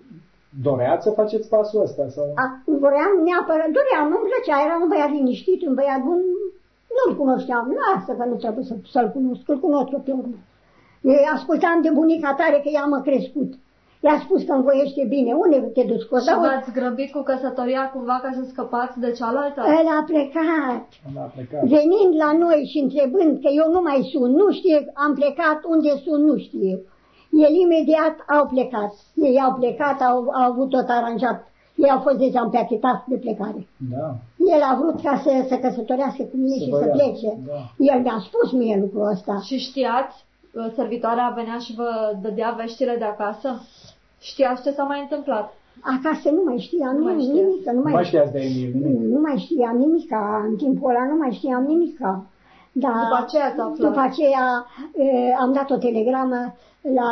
doreați să faceți pasul ăsta? Sau? A, vreau neapărat, doream, nu-mi plăcea, era un băiat liniștit, un băiat bun, Nu-l cunoșteam, lasă că nu trebuie să, să-l cunosc, îl cunosc pe urmă. Eu ascultam de bunica tare că ea m-a crescut. I-a spus că îmi voiește bine. Unde te duci? Cu și v-ați grăbit cu căsătoria cumva ca să scăpați de cealaltă? El a plecat. A plecat. Venind la noi și întrebând că eu nu mai sunt, nu știe, am plecat, unde sunt, nu știu. El imediat au plecat. Ei au plecat, au, au avut tot aranjat. Ei au fost deja împeachetați de plecare. Da. El a vrut ca să se căsătorească cu mine și să plece. Da. El mi-a spus mie lucrul ăsta. Și știați? Servitoarea venea și vă dădea veștile de acasă? Știați ce s-a mai întâmplat? Acasă nu mai știam nu mai nimic. Nu mai, mai știați de Emil nimic? Nu mai știam nimic. În timpul ăla nu mai știam nimic. Da, după aceea ați aflat? După aceea eh, am dat o telegramă la...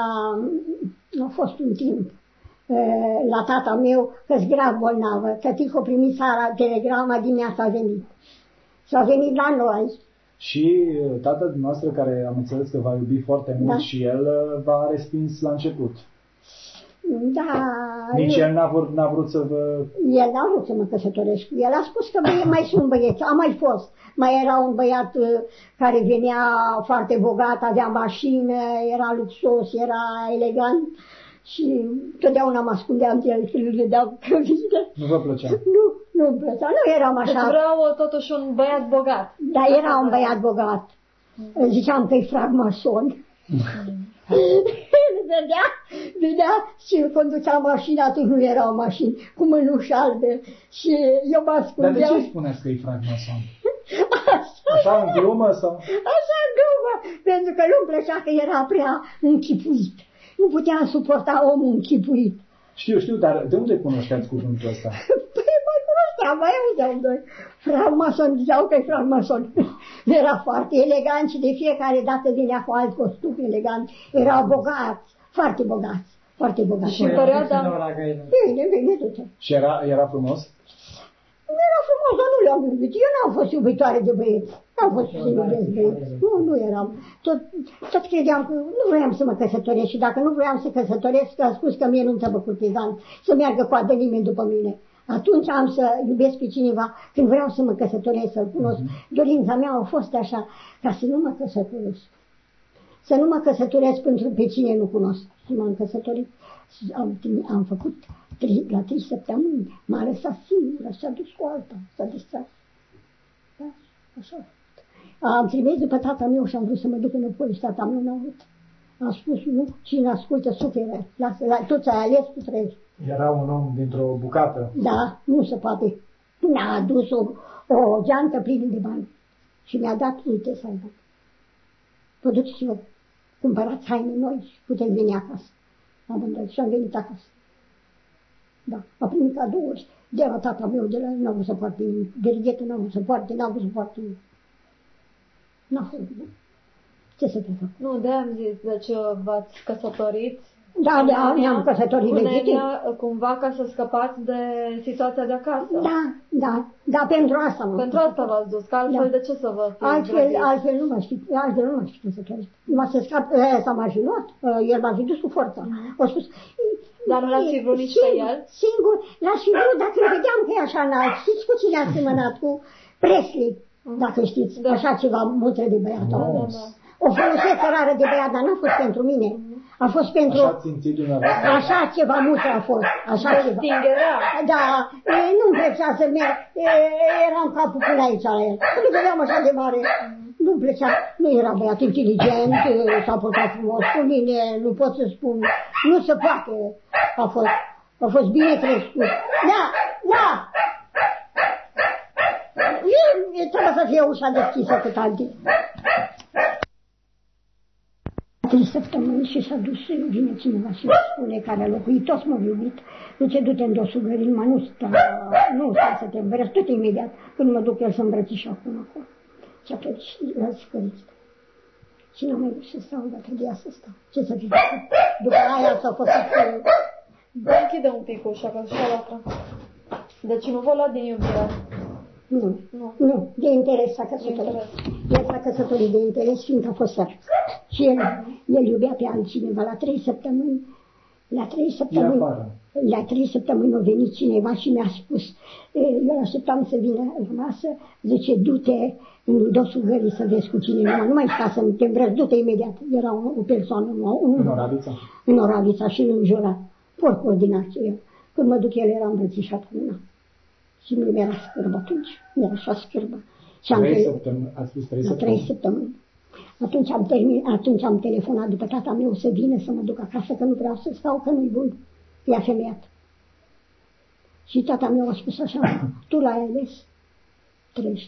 A fost un timp eh, la tata meu că-s grav bolnavă. Tătic o primit seara telegrama, dimineața a venit. Și a venit la noi. Și tatăl dumneavoastră, care am înțeles că v-a iubit foarte mult, da. Și el v-a respins la început. Da. Nici el n-a vrut, n-a vrut să vă... El n-a vrut să mă căsătoresc. El a spus că băie, mai sunt băieți, a mai fost. Mai era un băiat care venea foarte bogat, avea mașină, era luxos, era elegant. Și totdeauna mă ascundeam de el când îl vedeam că vine. Nu vă plăcea? Nu, nu-mi plăcea, nu eram așa. Deci vreau totuși un băiat bogat. Da, era un băiat bogat. Mm. Ziceam că e fragmason. Mm. vedea, vedea și conducea mașina, atunci nu erau mașini, cu mânuși albe. Și eu mă ascundeam. Dar de ce spuneți că e fragmason? Așa, așa în glumă sau? Așa în glumă, pentru că nu-mi plăcea că era prea închipuit. Nu puteam suporta omul închipuit. Știu, știu, dar de unde cunoșteați cuvântul ăsta? Păi mai cunoșteam, mai auzeam noi. Fragmason, ziceau că e fragmason. Era foarte elegant și de fiecare dată venea cu alt costum elegant. Erau bogați, foarte bogați, foarte bogați. Și în perioada... Bine, bine, tot. Și era, era frumos? Era frumos, dar nu le-am iubit. Eu n-am fost iubitoare de băieți. N-am fost să iubesc băieți. Nu, nu eram. Tot, tot credeam că nu vreau să mă căsătoresc și dacă nu vreau să căsătoresc, că a spus că mie nu-mi trebuie curtizan, să meargă coadă nimeni după mine. Atunci am să iubesc pe cineva când vreau să mă căsătoresc, să-l cunosc. Mm-hmm. Dorința mea a fost așa, ca să nu mă căsătoresc. Să nu mă căsătoresc pentru pe cine nu cunosc. Și m-am căsătorit. Am, am făcut tri, la trei săptămâni. M-a lăsat singură, s-a dus cu alta, s-a distrat. Da, așa. Am trimis după tata meu și am vrut să mă duc înapoi și tata meu n-a vrut. Am spus, nu, cine ascultă suferă. Lasă, la, tu ți-ai ales, tu trăiești. Era un om dintr-o bucată. Da, nu se poate. Mi-a adus o, o geantă plină de bani și mi-a dat, uite, să aibă. Vă duceți și vă cumpărați haine noi și puteți veni acasă. Amândoi. Și am venit acasă. Da, a primit cadouri de la tata meu, de la el, n-a vrut să poarte nimic. De righetă n-a vrut să poarte, n-a vrut să poarte nimic. N-a fost bun. Ce să te fac? Nu, de-aia am zis, deci v-ați căsătorit. Da, da, ne-am căsătorit legitim. Cumva ca să scăpați de situația de acasă. Da, da, da, pentru asta mă. Pentru asta v-ați dus, că altfel da. De ce să vă fi altfel, altfel nu m-aș fi, altfel nu m-aș fi căsătorit. M-a să scap, ăsta m-a ajutat, el m-a fi dus cu forța. Mm-hmm. A spus, dar nu l-ați fi vrut nici pe el? Singur, l-aș fi vrut, dacă îl vedeam că e așa înalt. Știți cu cine a semănat? Cu Presley, dacă știți, da. Așa ceva mutre de băiat. Da, da, da. O frumusețe rară de băiat, dar n-a fost pentru mine. A fost pentru... Așa țințit dumneavoastră? Așa ceva mutre a fost. Așa de ceva. stingera. Da, e, nu-mi plăcea să merg. E, eram capul până aici la el. Nu vedeam așa de mare. Nu-mi plăcea. Nu era băiat inteligent, s-a purtat frumos cu mine, nu pot să spun. Nu se poate. A fost, a fost bine crescut. Da, da. E, trebuie să fie ușa deschisă cât alții. Trei săptămâni și s-a dus, vine cineva și spune care a locuit, toți m-au iubit, zice, du-te în dosugării, mă, nu sta, nu sta să te îmbrăți, tot imediat, când mă duc el să îmbrățișa acum acolo. Și atunci l-a scărit. Și n-am mai vrut să stau, dar trebuia să stau. Ce să fi făcut? După aia s-a făcut... Vă închide un pic ușa, că așa lată. Deci nu vă lua din iubire. Nu, nu, nu, de interes s-a căsătorit. El s-a căsătorit de interes, fiindcă a fost săr. Și el, el iubea pe altcineva la trei săptămâni, la trei săptămâni, la trei săptămâni a venit cineva și mi-a spus, eu așteptam să vină la masă, zice, du-te în dosul gării să vezi cu cine nu, nu mai sta să te îmbrăci, du-te imediat. Era o, o persoană, un, în Oravița? În Oravița și în jura, porc ordinație eu. Când mă duc, el era îmbrățișat cu mâna. Și mi era scârbă atunci, mi-era așa scârbă. Trei săptămâni, ați spus trei săptămâni? Trei săptămâni. Atunci am, termin, atunci am telefonat după tata meu să vină să mă duc acasă, că nu vreau să stau, că nu-i bun. I-a femeiat. Și tata meu a spus așa, tu l-ai ales, trăiești.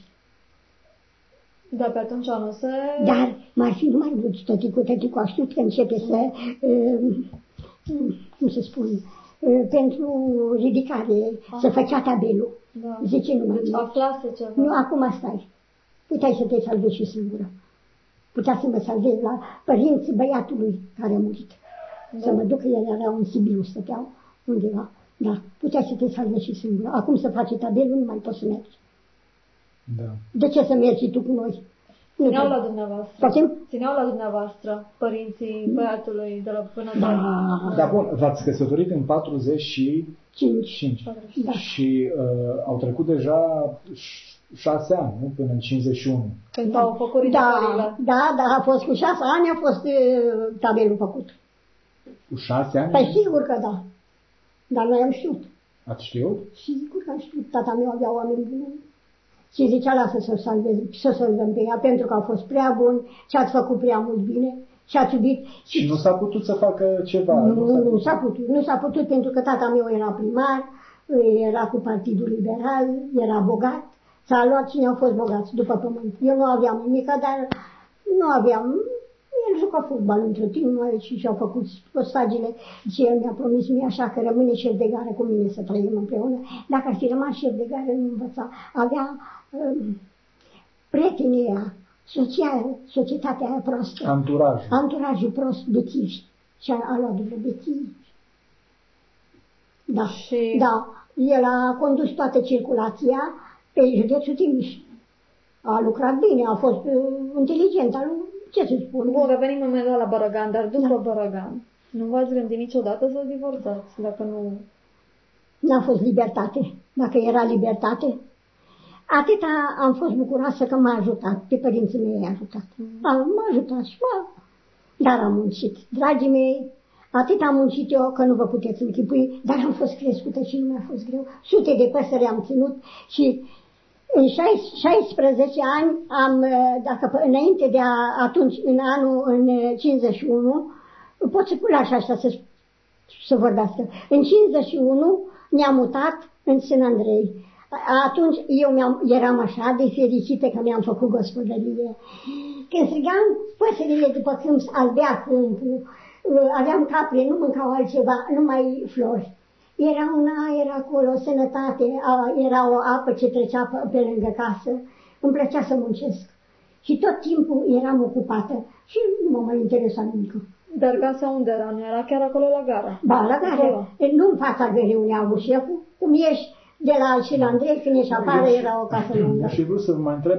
Dar pe atunci nu se... Dar m-ar fi nu mai vrut tăticu, tăticu a știut că începe să, uh, cum se spune, uh, pentru ridicare, Aha. să făcea tabelul. Da. Zice, nu mai deci aflase ceva. Nu, acum stai. Puteai să te salvezi și singură. Putea să mă salvezi la părinții băiatului care a murit. Da. Să mă duc, el era un Sibiu, stăteau undeva. Da, puteai să te salvezi și singură. Acum să faci tabelul, nu mai poți să mergi. Da. De ce să mergi tu cu noi? Țineau la dumneavoastră. Facem? Țineau la dumneavoastră părinții băiatului de la până da. Da, bun, v-ați căsătorit în patruzeci și cinci. Da. Și uh, au trecut deja șase ani, nu? Până în cincizeci și unu. Când s-au făcut ridicările. Da, da, da, a fost cu șase ani, a fost uh, tabelul făcut. Cu șase ani? Păi sigur că da. Dar noi am știut. Ați știut? Sigur că am știut. Tata meu avea oameni buni. Și zicea, lasă să o salvez, să o salvăm pe ea, pentru că au fost prea buni și ați făcut prea mult bine și ați iubit. Și, și nu s-a putut să facă ceva? Nu, nu, nu s-a putut. Nu s-a putut pentru că tata meu era primar, era cu Partidul Liberal, era bogat. S-a luat cine au fost bogați după pământ. Eu nu aveam nimic, dar nu aveam. El juca fotbal între timp și și-au făcut postagile și el mi-a promis mie așa că rămâne șef de gară cu mine să trăim împreună. Dacă ar fi rămas șef de gară, nu învăța. Avea um, prietenii social, societatea aia prostă. Anturaj. Anturajul prost, bețivi. Și a, a luat după bețivi. Da, și... da. El a condus toată circulația pe județul Timiș. A lucrat bine, a fost uh, inteligent, a ce să spun? Bun, revenim imediat la Bărăgan, dar după da. Bărăgan, nu v-ați gândit niciodată să divorțați, dacă nu... N-a fost libertate. Dacă era libertate, atâta am fost bucuroasă că m-a ajutat, pe părinții mei i-a ajutat. Mm. M-a ajutat și m-a... Dar am muncit. Dragii mei, atât am muncit eu că nu vă puteți închipui, dar am fost crescută și nu mi-a fost greu. Sute de păsări am ținut și... În șaisprezece ani, am, dacă înainte de a, atunci, în anul în cincizeci și unu, pot să lași așa să, să vorbească. În cincizeci și unu ne-am mutat în Sân Andrei. Atunci eu eram așa de fericită că mi-am făcut gospodărie. Când strigam păsările după câmp, albea câmpul, aveam capre, nu mâncau altceva, numai flori. Era un aer acolo, o sănătate, era o apă ce trecea pe lângă casă. Îmi plăcea să muncesc. Și tot timpul eram ocupată și nu mă mai interesa nimic. Dar casa unde era? Nu era chiar acolo la gara? Ba, la gara. Nu în fața gării unde au șeful. Cum ieși de la Sân Andrei, când ieși afară, era o casă lungă. Și vreau să vă mai întreb,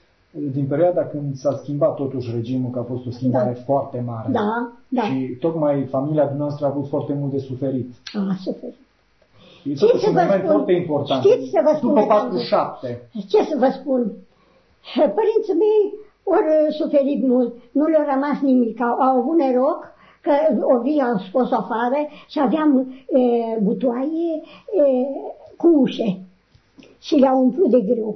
din perioada când s-a schimbat totuși regimul, că a fost o schimbare da. foarte mare. Da, da. Și tocmai familia dumneavoastră a avut foarte mult de suferit. A, suferit. E totuși un moment spun, foarte important. Știți să vă spun, după patruzeci și șapte. Ce să vă spun? Părinții mei au suferit mult, nu le-a rămas nimic. Au, au avut noroc că o vie au scos afară și aveam e, butoaie e, cu ușe și le-au umplut de grâu.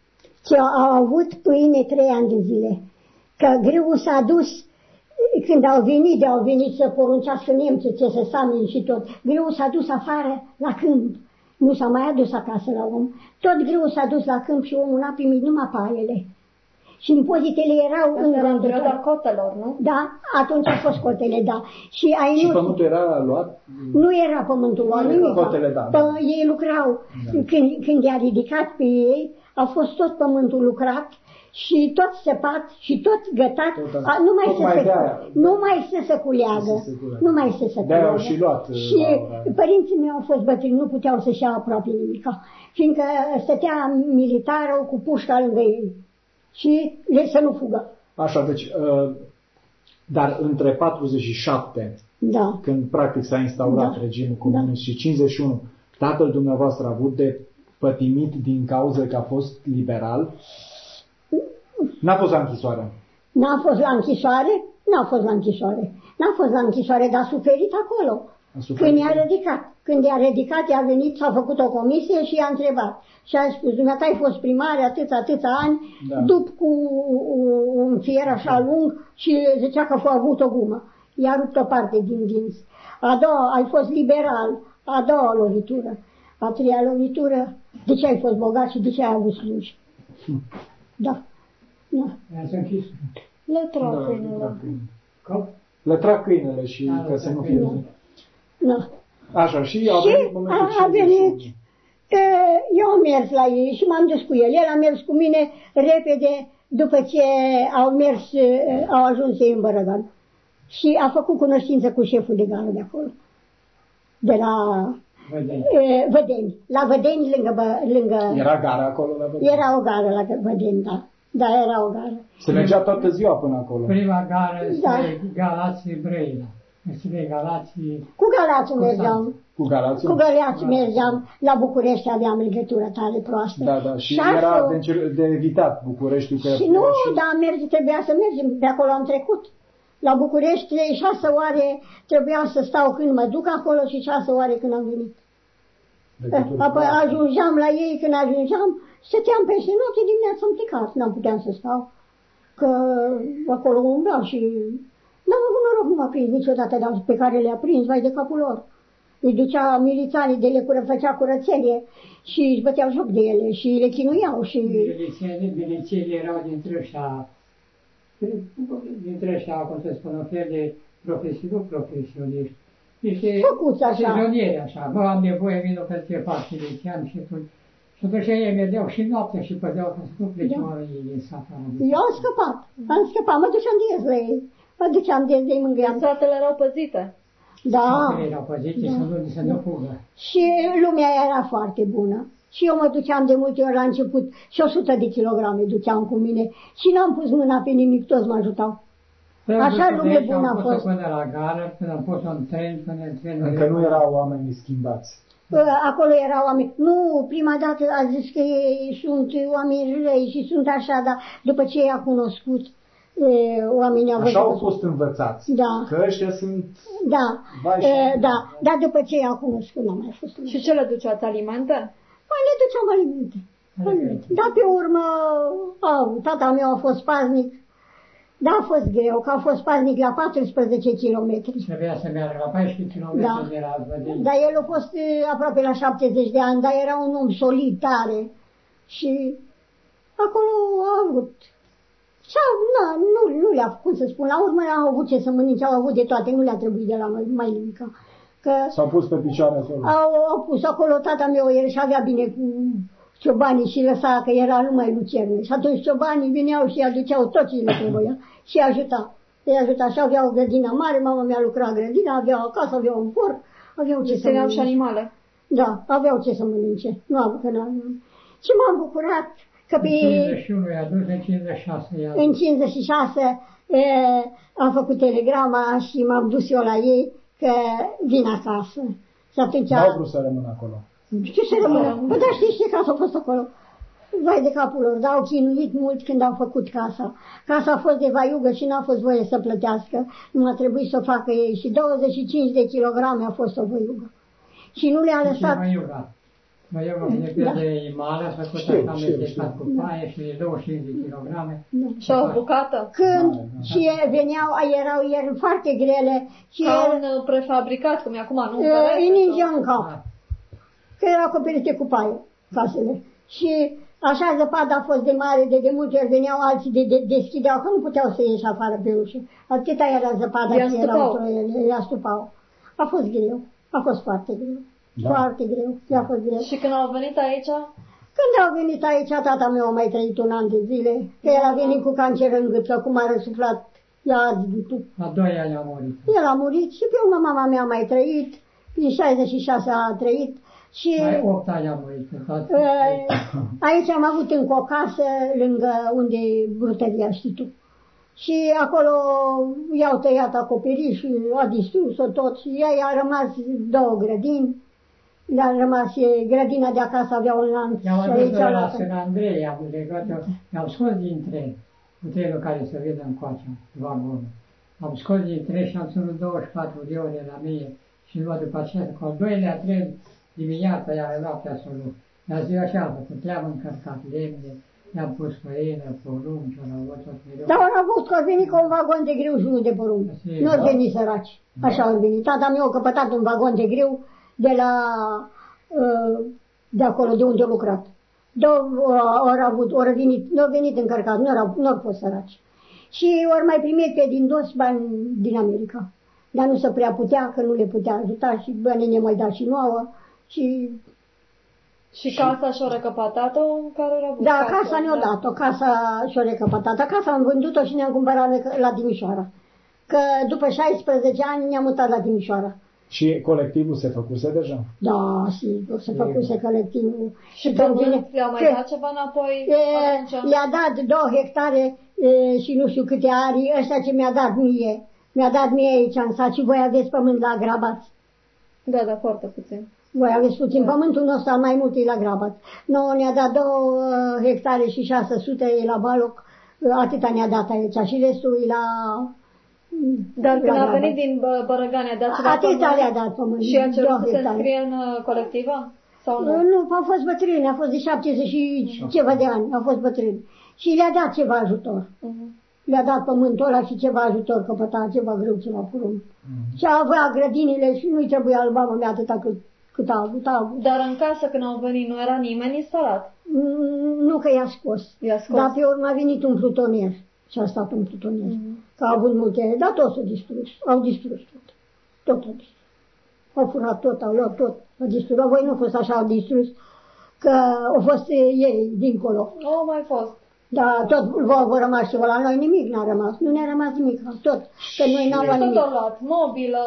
Și au avut pâine trei ani de zile. Că grâul s-a dus, când au venit, de au venit să poruncească nemții ce să sameni și tot, grâul s-a dus afară la câmp. Nu s-a mai adus acasă la om. Tot grâul s-a dus la câmp și omul n-a primit numai paiele. Și impozitele erau în perioada cotelor, nu? Da, atunci au fost cotele, da. Și, ai și nu... pământul era luat? Nu era pământul luat, nimic. Cotele, da. Pă, ei lucrau. Da. Când, când i-a ridicat pe ei, a fost tot pământul lucrat și tot săpat și tot gătat. Tot, a, nu mai tot să mai se, de-aia. nu mai să se culeagă. Nu mai să se culeagă. De-aia și luat. Și la, părinții mei au fost bătrâni, nu puteau să-și ia aproape nimic. Fiindcă stătea militarul cu pușca lângă ei. Și le să nu fugă. Așa, deci, uh, dar între patruzeci și șapte Da. Când practic s-a instaurat da. regimul comunist da. și cincizeci și unu, tatăl dumneavoastră a avut de pătimit din cauza că a fost liberal? N-a fost la închisoare? N-a fost la închisoare? N-a fost la închisoare. N-a fost la închisoare, dar a suferit acolo. A suferit. Când i-a ridicat. Când i-a ridicat, i-a venit, s-a făcut o comisie și i-a întrebat. Și a spus, dumneata ai fost primare atâția, atâția ani, da. dup cu un fier așa lung și zicea că a avut o gumă. I-a rupt o parte din dinți. A doua, ai fost liberal. A doua lovitură. A treia lovitură, de ce ai fost bogat și de ce ai avut sluji? Hm. Da. Da. Le trag câinele. Le trag câinele și da, ca să nu fie... Da. Așa, și a venit momentul a, a venit, eu am mers la ei și m-am dus cu el. El a mers cu mine repede după ce au mers, au ajuns ei în Bărăgan. Și a făcut cunoștință cu șeful de gară de acolo. De la Vădeni. E, Vădeni. La Vădeni, lângă, lângă... Era gara acolo la Vădeni? Era o gară la Vădeni, da. Da, era o gară. Se mergea toată ziua până acolo. Prima gară este da. Galații Brăila. Este Galații... Cu Galații mergeam. Cu Galații? Cu Galații mergeam. La București aveam legătură tare proastă. Da, da. Și Șase... era de, de evitat Bucureștiul. Că și nu, și... dar merge, trebuia să mergem. De acolo am trecut. La București, șase oare trebuia să stau când mă duc acolo și șase oare când am venit. Apoi ajungeam la ei, când ajungeam, stăteam peste noapte, dimineața am plecat. N-am puteam să stau, că acolo umblau și n-am avut noroc, nu m-a prins niciodată, dar pe care le-a prins, vai de capul lor. Îi ducea milițanii de le cură, făcea curățenie și își băteau joc de ele și le chinuiau. Și... Milițienii erau dintre ăștia, dintre ăștia, cum să spun, un fel de profesiuni, nu profesioniști. Niște sezonieri așa, bă, am nevoie, vin o către fac milițian și atunci. Și atunci ei mergeau și noaptea și pădeau ca să nu plece oamenii din sat. Eu am scăpat, am scăpat, mă duceam de la ei, mă duceam de ei, mângâiam. Satele erau păzite. Da. Satele erau păzite da. să nu să nu fugă. Și lumea era foarte bună. Și eu mă duceam de multe ori la început și o sută de kilograme duceam cu mine și n-am pus mâna pe nimic, toți mă ajutau. Așa lume bună a fost. Până la gară, până am pus un tren, până în trenul... Încă nu erau oameni schimbați. Acolo erau oameni. Nu, prima dată a zis că ei sunt oameni răi și sunt așa, dar după ce i-a cunoscut, oamenii au văzut... Așa au fost învățați. Da. Că ăștia sunt... Da, e, da, dar după ce i-a cunoscut, n-a mai fost. Și ce le duceați, alimente? Păi le duceam alimente. alimente. Dar pe urmă, au, tata meu a fost paznic. Da, a fost greu, că a fost paznic la paisprezece kilometri. Trebuia să meargă la paisprezece kilometri da. de la Vădeni. Dar el a fost aproape la șaptezeci de ani, dar era un om solid, tare. Și acolo a avut. Și au, na, nu, nu le-a, cum să spun, la urmă au avut ce să mănânce, au avut de toate, nu le-a trebuit de la noi, mai nimica. Că s-au pus pe picioare acolo. Au, au pus acolo, tata meu, el și avea bine cu ciobanii și lăsa că era numai lucerne. Și atunci ciobanii veneau și aduceau tot ce le trebuia și ajuta. Îi ajuta și aveau o grădină mare, mama mea lucra în grădină, aveau acasă, aveau un porc, aveau ce să mănânce. Și animale. Da, aveau ce să mănânce. Nu am că n-am. Și m-am bucurat că pe... În cincizeci și unu i-a dus, în cincizeci și șase i-a dus. În cincizeci și șase e, am făcut telegrama și m-am dus eu la ei că vin acasă. Și atunci... N-au vrut să rămână acolo. Ce să rămână? Bă, dar știți ce casă a fost acolo? Vai de capul lor, dar au chinuit mult când au făcut casa. Casa a fost de vaiugă și n-a fost voie să plătească. Nu a trebuit să o facă ei. Și douăzeci și cinci de kilograme a fost o văiugă. Și nu le-a lăsat... Văiuga vine de imală, a făcut așa amestecat cu paie și de douăzeci și cinci de kilograme. Și o bucată? Când și veneau, erau ieri foarte grele. Ca un prefabricat, cum e acum, nu? Îi ningeau în cap. Că erau acoperite cu paie, casele. Și așa zăpada a fost de mare, de de multe ori veneau alții de, de deschideau, că nu puteau să ieși afară pe ușă. Atâta era zăpada și erau troiele, îi astupau. A fost greu, a fost foarte greu, da. Foarte greu, a fost greu. Și când au venit aici? Când au venit aici, tata meu a mai trăit un an de zile, că el a venit cu cancer în gât, că cum a răsuflat, i-a ars gâtul. La doi ani a murit. El a murit și pe urmă mama mea a mai trăit, prin șaizeci și șase a trăit. Și mai opt ani am murit. Aici am avut încă o casă lângă unde e brutăria, știi tu. Și acolo i-au tăiat acoperișul, a distrus-o tot și ei a rămas două grădini. Le-a rămas grădina de acasă, avea un lanț. I-au adus de la Sfânt Andrei, i-au legat, i-au scos dintre puterile care se vede încoace, vagonul. Am scos dintre și am ținut douăzeci și patru de ore la mie și luat după aceea, cu al doilea tren dimineața, iar noaptea să luat. La ziua așa, când le-am încărcat lemne, le-am pus făină, porunci, o rău, tot mereu. Dar au avut că au venit cu un vagon de grâu și nu de porunci. Nu au venit săraci. Așa au venit. Tata meu a căpătat un vagon de grâu de la, de acolo, de unde a lucrat. Două ori avut, ori venit, nu au venit încărcat, nu au fost săraci. Și ori mai primit pe din dos bani din America. Dar nu se prea putea, că nu le putea ajuta și banii ne mai da și nouă. Și Și casa și-o recăpătat-o care era Da, casa, casa ne-o dat-o, casa și-o recăpătat. Casa am vândut-o și ne-am cumpărat la Timișoara. Că după șaisprezece ani ne-am mutat la Timișoara. Și colectivul se făcuse deja? Da, sigur, se făcuse colectivul. Și pe mult le-a mai dat ceva înapoi? Le-a dat două hectare e, și nu știu câte arii, ăsta ce mi-a dat mie. Mi-a dat mie aici în sat și voi aveți pământ la Grabați. Da, da, foarte puțin. Voi aveți puțin, da. Pământul nostru mai mult e la Grabați. Nouă ne-a dat două hectare și șase sute e la Baloc, atâta ne-a dat aici și restul e la... Dar când a venit din Bărăgani, a dat ceva atâta le-a dat pământ. Și a cerut să se înscrie în colectivă? Sau nu? Nu, au fost bătrâni, a fost de șaptezeci și ceva de ani, au fost bătrâni. Și le-a dat ceva ajutor. Uh-huh. Le-a dat pământul ăla și ceva ajutor, căpăta ceva greu, ceva porumb. Uh-huh. Și avea grădinile și nu-i trebuia al babă mea atâta cât, cât a avut, a avut. Dar în casă când au venit nu era nimeni instalat? Nu că i-a scos. I-a scos. Dar pe urmă a venit un plutonier. Și a stat un plutonier. Uh-huh. Că a avut multe, dar tot s-au distrus. Au distrus tot. Tot au distrus. Au furat tot, au luat tot. Au distrus. La voi nu a fost așa, au distrus. Că au fost ei dincolo. Au mai fost. Da, tot v-au rămas ceva. La noi nimic n-a rămas. Nu ne-a rămas nimic. Tot. Că noi n-am luat nimic. Tot au luat. Mobilă.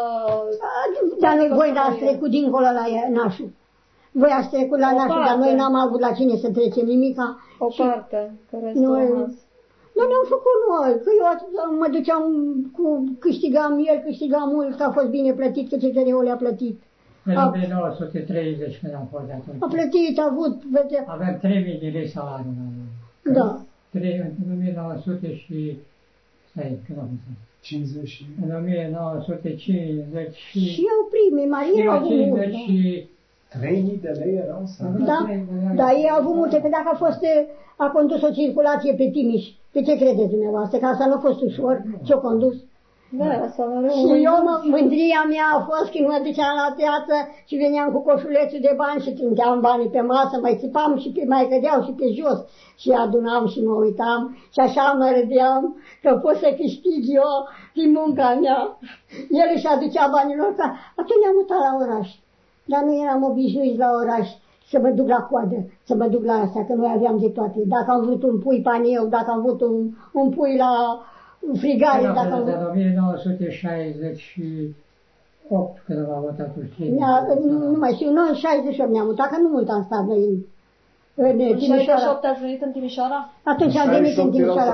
Dar noi, voi n-ați trecut dincolo la nașul. Voi ați trecut la nașul, dar noi n-am avut la cine să trecem nimica. O parte. Care este Noi ne-am făcut noi, că eu mă duceam cu, câștigam, el câștiga mult, că a fost bine plătit, că C T R-ul le-a plătit. În o mie nouă sute treizeci când am fost de atunci. A plătit, a avut... Vede... Aveam trei mii de lei salariu. Da. În o mie nouă sute și... Stai, când am fost? cincizeci. În o mie nouă sute cincizeci și... Și eu prime, Maria au avut mult. Și... trei mii de lei erau salariu? Da, dar ei au avut multe, că dacă a fost... A condus o circulație pe Timiș. Pe ce credeți dumneavoastră? Că asta nu a fost ușor. Ce-o condus? Da, salariul. Și eu, mă, mândria mea a fost când mă duceam la piață și veneam cu coșulețul de bani și trânteam banii pe masă, mai țipam și pe, mai cădeau și pe jos. Și adunam și mă uitam și așa mă râdeam că pot să câștig eu din munca mea. El își aducea banilor, că atunci ne-am mutat la oraș. Dar nu eram obișnuiți la oraș să mă duc la coadă, să mă duc la asta, că noi aveam de toate. Dacă am vrut un pui panieu, dacă am vrut un, un pui la frigare, da, dacă am vrut... în o mie nouă sute șaizeci și opt, când am avut atunci. Nu, nu mai știu, noi în șaizeci și opt ne-am mutat, că nu mult am stat noi în, în Timișoara. șaizeci și opt ați venit în Timișoara? Atunci am venit în Timișoara.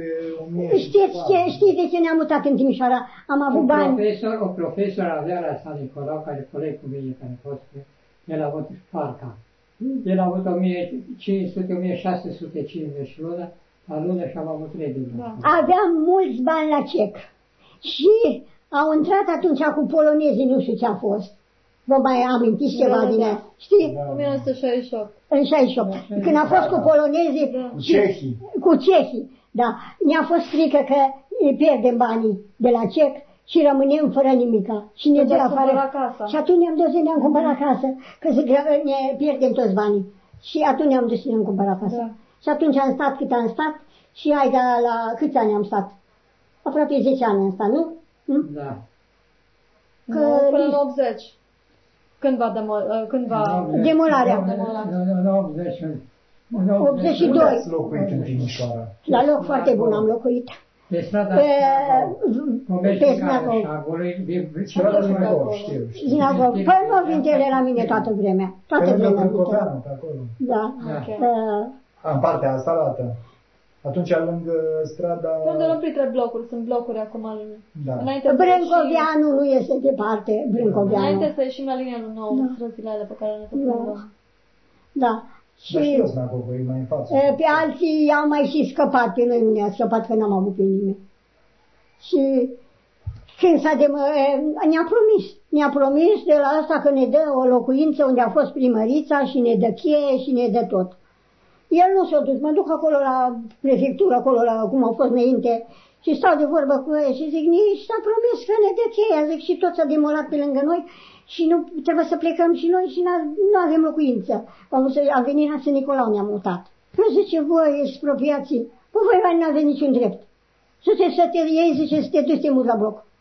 Știți, ce, știți de ce ne-am mutat în Timișoara? Am avut un bani. Profesor, o profesor avea la San Nicolau, care coleg cu mine, care a fost... El a avut parca. El a avut o mie cinci sute - o mie șase sute cincizeci lună, la lună și am avut trei din da. Aveam mulți bani la cec. Și au intrat atunci cu polonezii, nu știu ce a fost. Vă mai amintiți ceva da, din da. Știi? o mie nouă sute șaizeci și opt. În șaizeci și opt. Da, când a fost da, cu polonezii... Da. Cu cehii. Cu cehii, da. Ne-a fost frică că pierdem banii de la cec. Și rămânem fără nimica. Și ne dă afară. Și atunci ne-am dus să ne-am cumpărat casă, că ne pierdem toți banii. Și atunci ne-am dus să ne-am cumpărat casă. Da. Și atunci am stat cât am stat și hai de la câți ani am stat? Aproape zece ani am stat, nu? Hm? Da. Că no, până în optzeci. Când va, demo, când va... demolarea? În optzeci. optzeci și doi. Ați locuit în Timișoara? La loc foarte bun am locuit. Pe strada Snagov. Strada Snagov, știu. Snagov. Păi nu vin ele la mine toată vremea. Toată vremea. Pe Copeanu, pe acolo. Da. În partea asta altă. Atunci, lângă strada... Unde luăm printre blocuri, sunt blocuri acum. Da. Brâncoveanu nu este departe, Brâncoveanu. Înainte să ieșim la linia lui nou, da. Străzile alea pe care ne tocăm. Da. Da. Și Dar știu Snagova, e mai în față. Pe alții au mai și scăpat, pe noi nu ne-a scăpat, că n-am avut pe nimeni. Și când s-a de... ne-a promis, ne-a promis de la asta că ne dă o locuință unde a fost primărița și ne dă cheie și ne dă tot. El nu s-a dus, mă duc acolo la prefectură, acolo la cum au fost înainte și stau de vorbă cu ei și zic, nici s-a promis că ne dă cheia, zic, și tot s-a demolat pe lângă noi și nu trebuie să plecăm și noi și nu avem locuință. Am venit la Sfânt Nicolau, ne-am mutat. Nu zice, voi expropiații, bă, voi mai nu aveți niciun drept. Să te, să te iei, zice, să te duci, te muți la bloc.